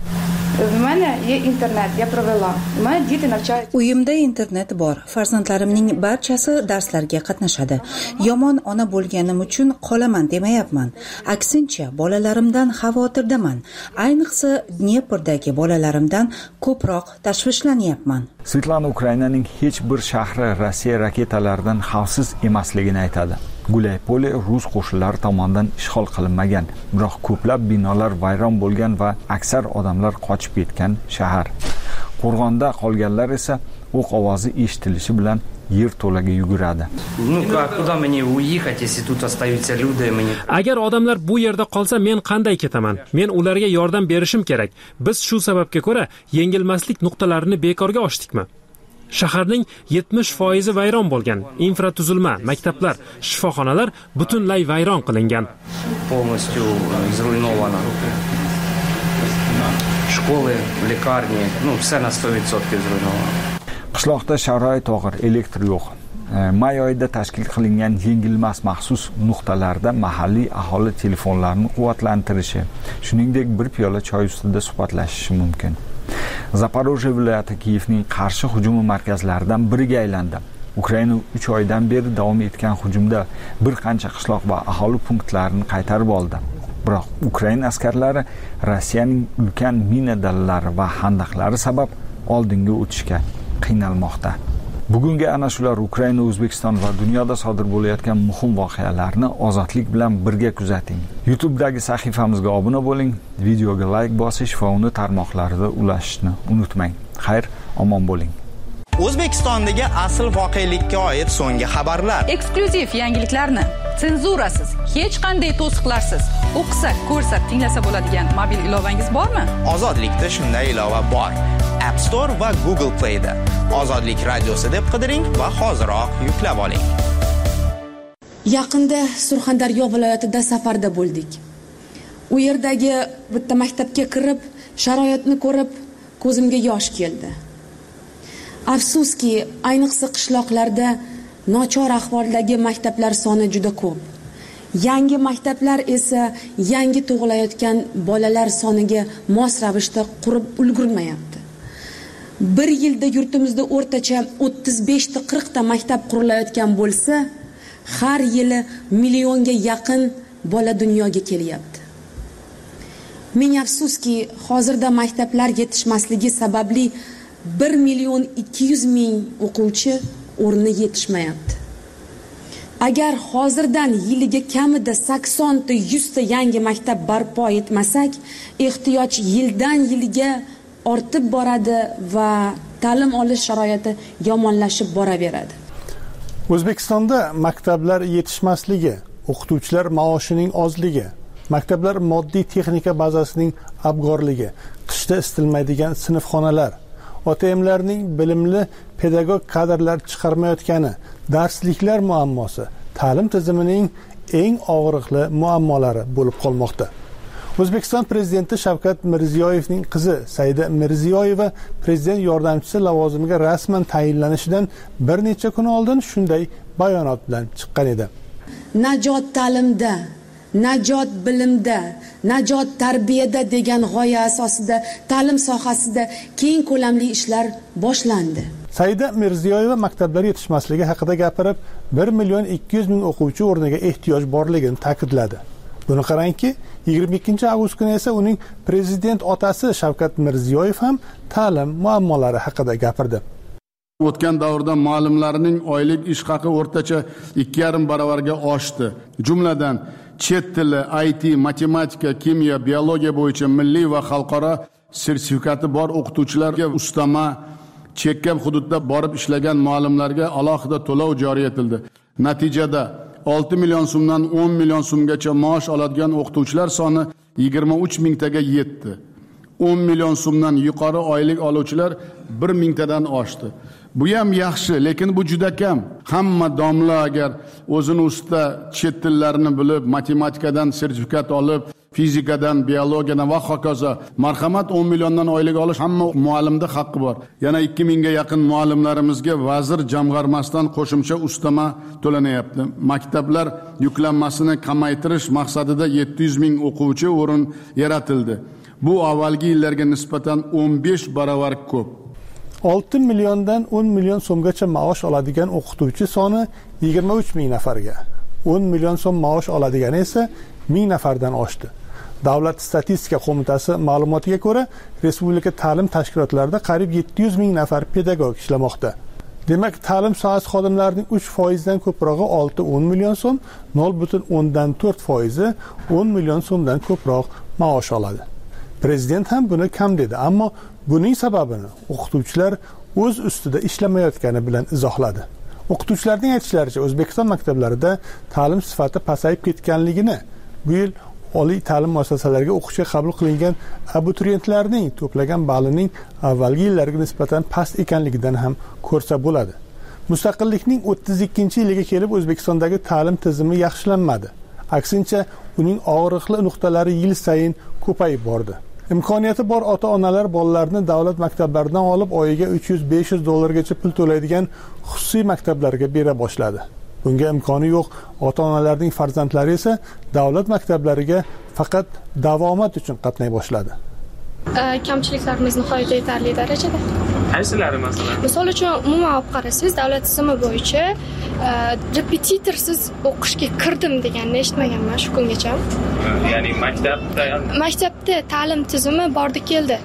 Uyimda internet bor. Farzandlarimning barchasi darslarga qatnashadi. Yomon ona bo'lganim uchun qolaman demayapman. Aksincha, bolalarimdan xavotirdaman. Ayniqsa Dneprdagi bolalarimdan ko'proq tashvishlanyapman. Svetlana Ukrainaning hech bir shahri Rossiya raketalaridan xavfsiz emasligini aytadi. Gulaypole rus qo'shinlari tomonidan ishg'ol qilinmagan, biroq ko'plab binolar vayron bo'lgan va aksar odamlar qochib ketgan shahar. Qo'rg'onda qolganlar esa o'q ovozi eshitilishi bilan yerto'laga yuguradi. Agar odamlar bu yerda qolsa, men qanday ketaman? Men ularga yordam berishim kerak. Biz shu sababga ko'ra yengilmaslik nuqtalarini bekorga ochdikmi? Shaharning 70% vayron bo'lgan. Infratuzilma, maktablar, shifoxonalar butunlay vayron qilingan. Школы, лекарни, все на 100% изруйновано. Qishloqda sharoit og'ir, elektr yo'q. May oyida tashkil qilingan yengilmas maxsus nuqtalarda mahalliy aholi telefonlarini quvvatlantirishi, shuningdek bir piyola choy ustida suhbatlashishi mumkin. Zaporojye viloyati Kiyevning qarshi hujumi markazlaridan biriga aylandi. Ukraina 3 oydan beri davom etgan hujumda bir qancha qishloq va aholi punktlarini qaytarib oldi. Biroq Ukraina askarlari Rossiyaning ulkan mina dallari va xandaqlari sabab oldinga o'tishga qiynalmoqda. Bugungi ana shular Ukraina, O'zbekiston va dunyoda sodir bo'layotgan muhim voqealarni ozodlik bilan birga kuzating. YouTube'dagi sahifamizga obuna bo'ling, videoga like bosish va uni tarmoqlarida ulashishni unutmang. Xayr, omon bo'ling. O'zbekistondagi asl voqelikka oid so'nggi xabarlar. Eksklyuziv yangiliklarni senzurasiz, hech qanday to'siqlarsiz o'qisa, ko'rsa, tinglasa bo'ladigan mobil ilovangiz bormi? Ozodlikda shunday ilova bor. App Store va Google Play da Ozodlik radiosi deb qidiring va hoziroq yuklab oling. Yaqinda Surxondaryo viloyatida safarda bo'ldik. U yerdagi bitta maktabga kirib, sharoitni ko'rib, ko'zimga yosh keldi. Afsuski, ayniqsa qishloqlarda nochor ahvoldagi maktablar soni juda ko'p. Yangi maktablar esa yangi tug'ilayotgan bolalar soniga mos ravishda qurib ulgurmayapti. Bir yilda yurtimizda o'rtacha 35 ta 40 ta maktab qurilayotgan bo'lsa, har yili millionga yaqin bola dunyoga kelyapti. Ming afsuski, hozirda maktablar yetishmasligi sababli 1,200,000 o'quvchi o'rni yetishmayapti. Agar hozirdan yiliga kamida 80 ta 100 ta yangi maktab barpo etmasak, ehtiyoj yildan yilga ortib boradi va ta'lim olish sharoiti yomonlashib boraveradi. O'zbekistonda maktablar yetishmasligi, o'qituvchilar maoshining ozligi, maktablar moddiy texnika bazasining abgorligi, qishda isitilmaydigan sinfxonalar, OTMlarning bilimli pedagog kadrlar chiqarmayotgani, darsliklar muammosi ta'lim tizimining eng og'riqli muammolari bo'lib qolmoqda. O'zbekiston prezidenti Shavkat Mirziyoyevning qizi Saida Mirziyoyeva prezident yordamchisi lavozimiga rasman tayinlanishidan bir necha kun oldin shunday bayonot bilan chiqqan edi. Najot ta'limda, najot bilimda, najot tarbiyada degan g'oya asosida ta'lim sohasida keng ko'lamli ishlar boshlandi. Saida Mirziyoyeva maktablar yetishmasligi haqida gapirib, 1,200,000 o'quvchi o'rniga ehtiyoj borligini ta'kidladi. Buni qarangki, 22 avgust kuni esa uning prezident otasi Shavkat Mirziyoyev ham ta'lim muammolari haqida gapirdi. O'tgan davrda muallimlarning oylik ish haqi o'rtacha 2,5 baravarga oshdi. Jumladan, chet tili, IT, matematika, kimyo, biologiya bo'yicha milliy va xalqaro sertifikati bor o'qituvchilarga ustama, chekkan hududda borib ishlagan muallimlarga alohida to'lov joriy etildi. Natijada 6 million so'mdan 10 million so'mgacha maosh oladigan o'qituvchilar soni 23 mingtaga yetdi. 10 million so'mdan yuqori oylik oluvchilar 1 mingtadan oshdi. Bu ham yaxshi, lekin bu juda kam. Hamma domla agar o'zini usta chet tillarini bilib, matematikadan sertifikat olib, fizikadan, biologiyadan va hokazo, marhamat 10 milliondan oylik olish hamma muallimda haqqi bor. Yana 2000 ga yaqin muallimlarimizga vazir jamg'armasidan qo'shimcha ustama to'lanayapti. Maktablar yuklanmasini kamaytirish maqsadida 700 ming o'quvchi o'rin yaratildi. Bu avvalgi yillarga nisbatan 15 baravar ko'p. 6 milliondan 10 million so'mgacha maosh oladigan o'qituvchi soni 23 ming nafarga, 10 million so'm maosh oladigani esa 1000 nafardan oshdi. Davlat statistika qo'mitasi ma'lumotiga ko'ra, respublika ta'lim tashkilotlarida qariyb 700 ming nafar pedagog ishlamoqda. Demak, ta'lim sohasi xodimlarining 3% dan ko'prog'i 6-10 million so'm, 0,4% 10 million so'mdan ko'proq maosh oladi. Prezident ham buni kam dedi, ammo buning sababini o'qituvchilar o'z ustida ishlamayotgani bilan izohladi. O'qituvchilarning aytishlaricha, O'zbekiston maktablarida ta'lim sifati pasayib ketganligini, bu yil oliy ta'lim muassasalariga o'qishga qabul qilingan abituriyentlarning to'plagan ballining avvalgi yillarga nisbatan past ekanligidan ham ko'rsa bo'ladi. Mustaqillikning 32-yiliga kelib O'zbekistondagi ta'lim tizimi yaxshilanmadi. Aksincha, uning og'riqli nuqtalari yil sayin ko'payib bordi. Imkoniyati bor ota-onalar bolalarini davlat maktablaridan olib oyiga 300-500 dollargacha pul to'laydigan xususiy maktablarga bera boshladi. Bunga imkoni yo'q ota-onalarning farzandlari esa davlat maktablariga faqat davomat uchun qatnay boshladi. Kamchiliklarimiz nihoyatda yetarli darajada. Qaysilari masalan? Misol uchun, umuman olib qarasangiz, davlat tizimi bo'yicha repetitorsiz o'qishga kirdim deganni eshitmaganman shu kungacha. Ya'ni maktabda ta'lim tizimi bordi keldi.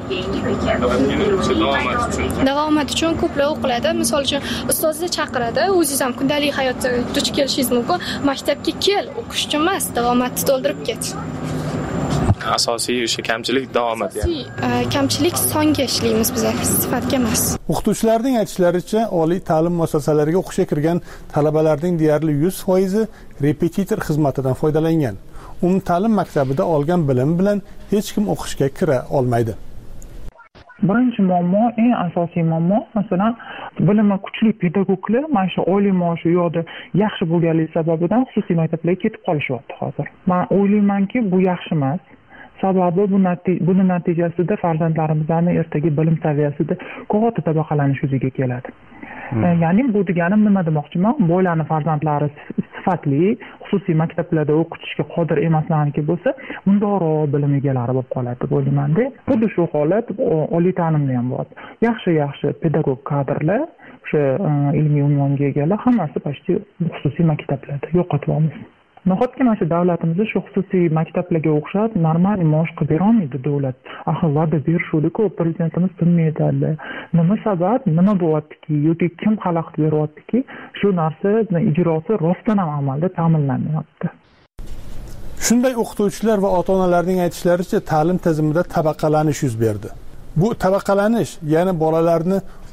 Davomat uchun ko'plar o'qiladi. Misol uchun, ustozlar chaqiradi, o'zingiz ham kundalik hayotda duch kelishingiz mumkin. Maktabga kel, o'qish uchun emas, davomatni to'ldirib ket. Asosiy o'sha kamchilik davomat yani. Kamchilik songa ishlaymiz biz, sifatga emas. O'qituvchilarning aytishlaricha, oliy ta'lim muassasalariga o'qishga kirgan talabalarning deyarli 100% repetitor xizmatidan foydalangan. Ta'lim maktabida olgan bilim bilan hech kim o'qishga kira olmaydi. Birinchi muammo, eng asosiy muammo, masalan, bilimi kuchli pedagoglar mana shu oylik maoshi yo'da yaxshi bo'lganligi sababidan xususiy maktablarga ketib qolishyapti hozir. Men o'ylaymanki, bu yaxshi emas. Sababi buni natijasida farzandlarimizning ertaga bilim saviyasida ko'p tabaqalanish yuzaga keladi. Ya'ni bu deganim nima demoqchiman? Boylarning farzandlari sifatli xususiy maktablarda o'qitishga qodir emaslarniki bo'lsa, undoroq bilim egalari bo'lib qoladi deb o'ylayman-da. Xuddi shu holat oliy ta'limda ham bor. Yaxshi pedagog kadrlar, o'sha ilmiy unvonga egalar hammasi почти xususiy maktablarda yo'qotyapmiz. Nahotki mana shu davlatimizda shu xususiy maktablarga o'xshab normal maosh qilib bera olmaydi davlat. Axir va'da berishdi-ku, prezidentimiz bilmaydi. Nima sabab, nima bo'lyaptiki, yoki kim xalaqit beryaptiki, shu narsa ijrosi rostdan ham amalda ta'minlanmayapti. Shunday o'qituvchilar va ota-onalarning aytishlaricha, ta'lim tizimida tabaqalanish yuz berdi. Bu tabaqalanish, ya'ni bolalarni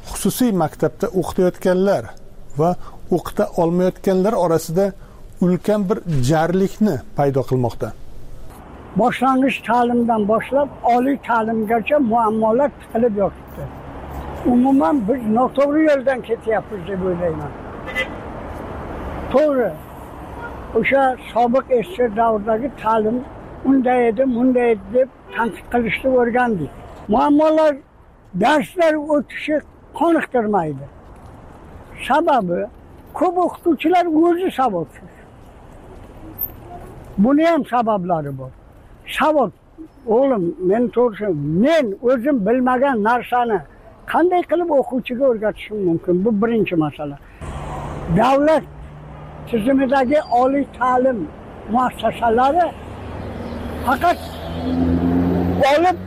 xususiy maktabda o'qitayotganlar va o'qita olmayotganlar orasida ulkan bir jarlikni paydo qilmoqda. Boshlang'ich ta'limdan boshlab oliy ta'limgacha muammolar tiqilib yotibdi. Umuman biz noto'g'ri yo'ldan ketyapmiz deb o'ylayman. To'g'ri, o'sha sobiq SSR davridagi ta'lim unday edi, bunday edi deb tanqid qilishni o'rgandik. Muammolar darslar o'tishi qoniqtirmaydi. Sababi ko'p o'qituvchilar o'zi savodsiz. Buni ham sabablari bor. Savod, o'g'lim, men to'g'risi, men o'zim bilmagan narsani qanday qilib o'quvchiga o'rgatishim mumkin? Bu birinchi masala. Davlat tizimidagi oliy ta'lim muassasalari faqat olib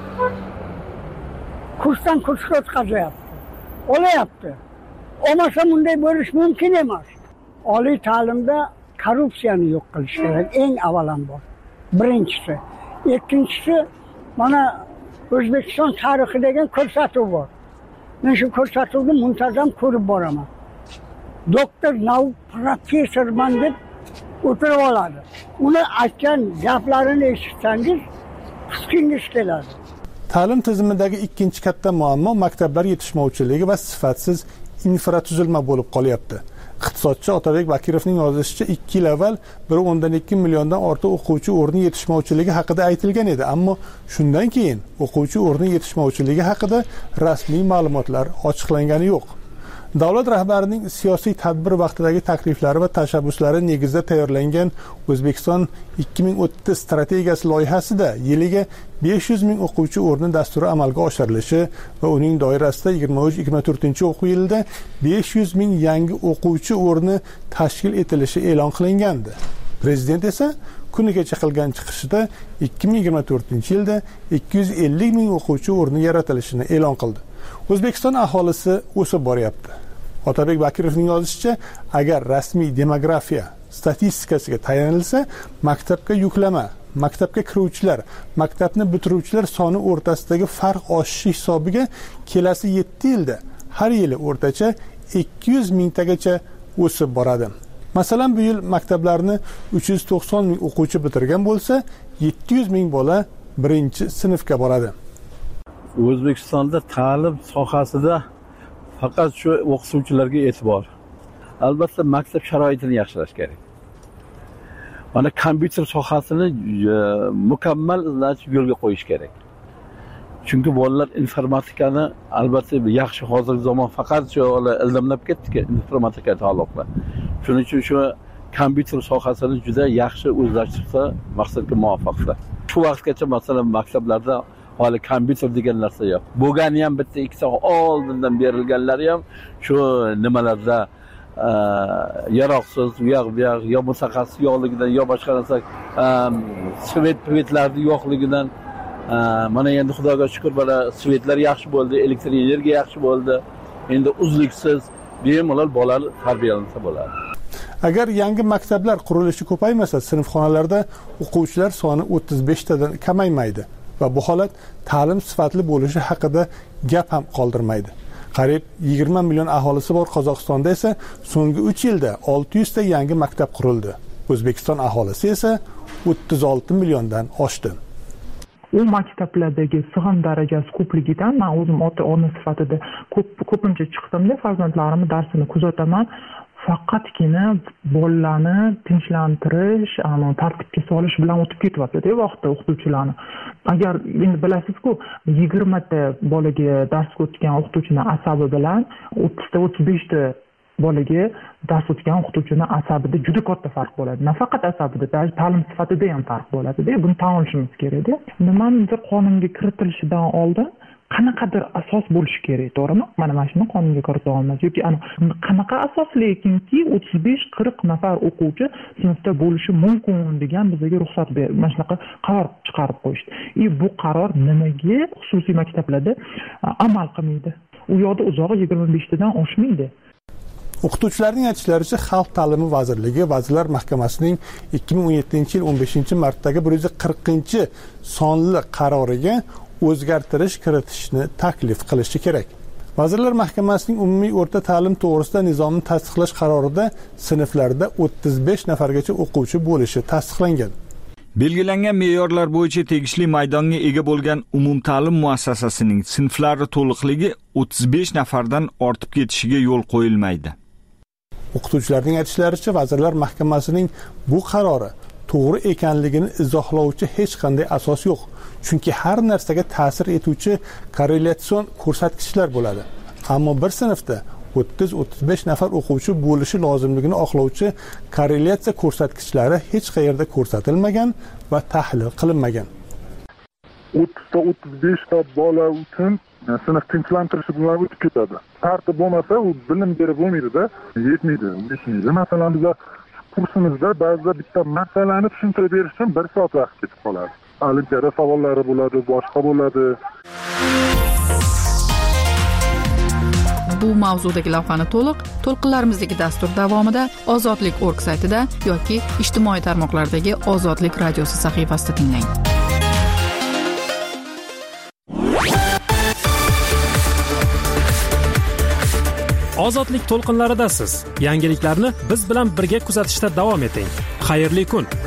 kursdan kursga o'tkazayapti. Olayapti. Olmasa bunday bo'lish mumkin emas. Oliy ta'limda korrupsiyani yo'q qilish kerak, eng avvalambor. Birinchisi. Ikkinchisi, mana O'zbekiston tarixi degan ko'rsatuv bor. Men shu ko'rsatuvni muntazam ko'rib boraman. Doktor, nauk professorman deb o'tirib oladi. Uni aytgan gaplarini eshitsangiz, quskingiz keladi. Ta'lim tizimidagi ikkinchi katta muammo maktablar yetishmovchiligi va sifatsiz infratuzilma bo'lib qolyapti. Iqtisodchi Otabek Bakirovning yozishicha 2 yil avval 1.2 milliondan ortiq o'quvchi o'rni yetishmovchiligi haqida aytilgan edi, ammo shundan keyin o'quvchi o'rni yetishmovchiligi haqida rasmiy ma'lumotlar ochiqlangani yo'q. Davlat rahbarining siyosiy tadbir vaqtidagi takliflari va tashabbuslari negizida tayyorlangan O'zbekiston 2030 strategiyasi loyihasida yiliga 500 ming o'quvchi o'rni dasturi amalga oshirilishi va uning doirasida 23-24 o'quv yilida 500 ming yangi o'quvchi o'rni tashkil etilishi e'lon qilingandi. Prezident esa kunigacha qilgan chiqishida 2024-yilda 250 ming o'quvchi o'rni yaratilishini e'lon qildi. O'zbekiston aholisi o'sib boryapti. Otabek Bakirovning yozishicha, agar rasmiy demografiya statistikasiga tayanilsa, maktabga yuklama, maktabga kiruvchilar, maktabni bitiruvchilar soni o'rtasidagi farq oshishi hisobiga kelasi 7 yilda har yili o'rtacha 200 mingtagacha o'sib boradi. Masalan, bu yil maktablarni 390 ming o'quvchi bitirgan bo'lsa, 700 ming bola birinchi sinfga boradi. O'zbekistonda ta'lim sohasida faqat shu o'qituvchilarga e'tibor. Albatta maktab sharoitini yaxshilash kerak. Mana kompyuter sohasini mukammal yo'lga qo'yish kerak. Chunki bolalar informatikani albatta yaxshi, hozirgi zamon faqat shu ildamlab ketdi informatika taalluqli. Shuning uchun shu kompyuter sohasini juda yaxshi o'zlashtirsa, maqsadga muvofiqdir. Shu vaqtgacha masalan maktablarda hali kompyuter degan narsa yo'q. Bo'lgani ham bitta ikkita oldindan berilganlari ham shu nimalarda yaroqsiz, bu yoq yo mutaxassis yo'qligidan yo boshqa narsa svetlarning yo'qligidan mana endi Xudoga shukr bala svetlar yaxshi bo'ldi, elektr energiya yaxshi bo'ldi. Endi uzluksiz bemalol bolalar tarbiyalansa bo'ladi. Agar yangi maktablar qurilishi ko'paymasa, sinfxonalarda o'quvchilar soni 35 tadan kamaymaydi va bu holat ta'lim sifatli bo'lishi haqida gap ham qoldirmaydi. Qariyb 20 million aholisi bor Qozog'istonda esa so'nggi 3 yilda 600 ta yangi maktab qurildi. O'zbekiston aholisi esa 36 milliondan oshdi. U maktablardagi sig'im darajasi ko'pligidan men o'zim ota-ona sifatida ko'pincha chiqdimda farzandlarimning darsini kuzataman. Faqatgina bolalarni tinchlantirish, tartibga solish bilan o'tib ketyapti-da vaqtda o'qituvchilarni. Agar endi bilasizku, 20 ta bolaga dars o'tgan o'qituvchining asabi bilan 30 ta 35 ta bolaga dars o'tgan o'qituvchining asabida juda katta farq bo'ladi. Nafaqat asabida, balki ta'lim sifatida ham farq bo'ladi-da. Buni tan olishimiz kerak-da. Nimanidir qonunga kiritilishidan oldin qanaqadir asos bo'lishi kerak, to'g'rimi? Mana shuni qonunga kirita olmaymiz. Yoki qanaqa asos, lekinki 35-40 nafar o'quvchi sinfda bo'lishi mumkin degan bizga ruxsat berib, mana shunaqa qaror chiqarib qo'yishdi. Bu qaror nimaga xususiy maktablarda amal qilmaydi? U yoqda uzog'i 25 tadan oshmaydi. O'qituvchilarning aytishlaricha, Xalq ta'limi vazirligi Vazirlar Mahkamasining 2017-yil 15-martdagi 140-sonli qaroriga o'zgartirish kiritishni taklif qilishi kerak. Vazirlar Mahkamasining umumiy o'rta ta'lim to'g'risida nizomni tasdiqlash qarorida sinflarda 35 nafargacha o'quvchi bo'lishi tasdiqlangan. Belgilangan me'yorlar bo'yicha tegishli maydonga ega bo'lgan umumta'lim muassasasining sinflari to'liqligi 35 nafardan ortib ketishiga yo'l qo'yilmaydi. O'qituvchilarning aytishlaricha, Vazirlar Mahkamasining bu qarori to'g'ri ekanligini izohlovchi hech qanday asos yo'q. Chunki har narsaga ta'sir etuvchi korrelatsion ko'rsatkichlar bo'ladi. Ammo bir sinfda 30-35 nafar o'quvchi bo'lishi lozimligini oqlovchi korrelyatsiya ko'rsatkichlari hech qayerda ko'rsatilmagan va tahlil qilinmagan. 30-35 ta bola uchun sinf tinchlantirish bilan o'tib ketadi. Tartib bo'lmasa, u bilim berib bo'lmaydi-da, yetmaydi. Masalan, biz kursimizda ba'zida bitta masalani tushuntirib berish uchun 1 soat vaqt ketib qoladi. Olimpiada savollari bo'ladi, boshqa bo'ladi. Bu mavzudagi lavhani to'lqinlarimizdagi dastur davomida Ozodlik.org saytida yoki ijtimoiy tarmoqlardagi Ozodlik radiosi sahifasida tinglang. Ozodlik to'lqinlaridasiz. Yangiliklarni biz bilan birga kuzatishda davom eting. Xayrli kun.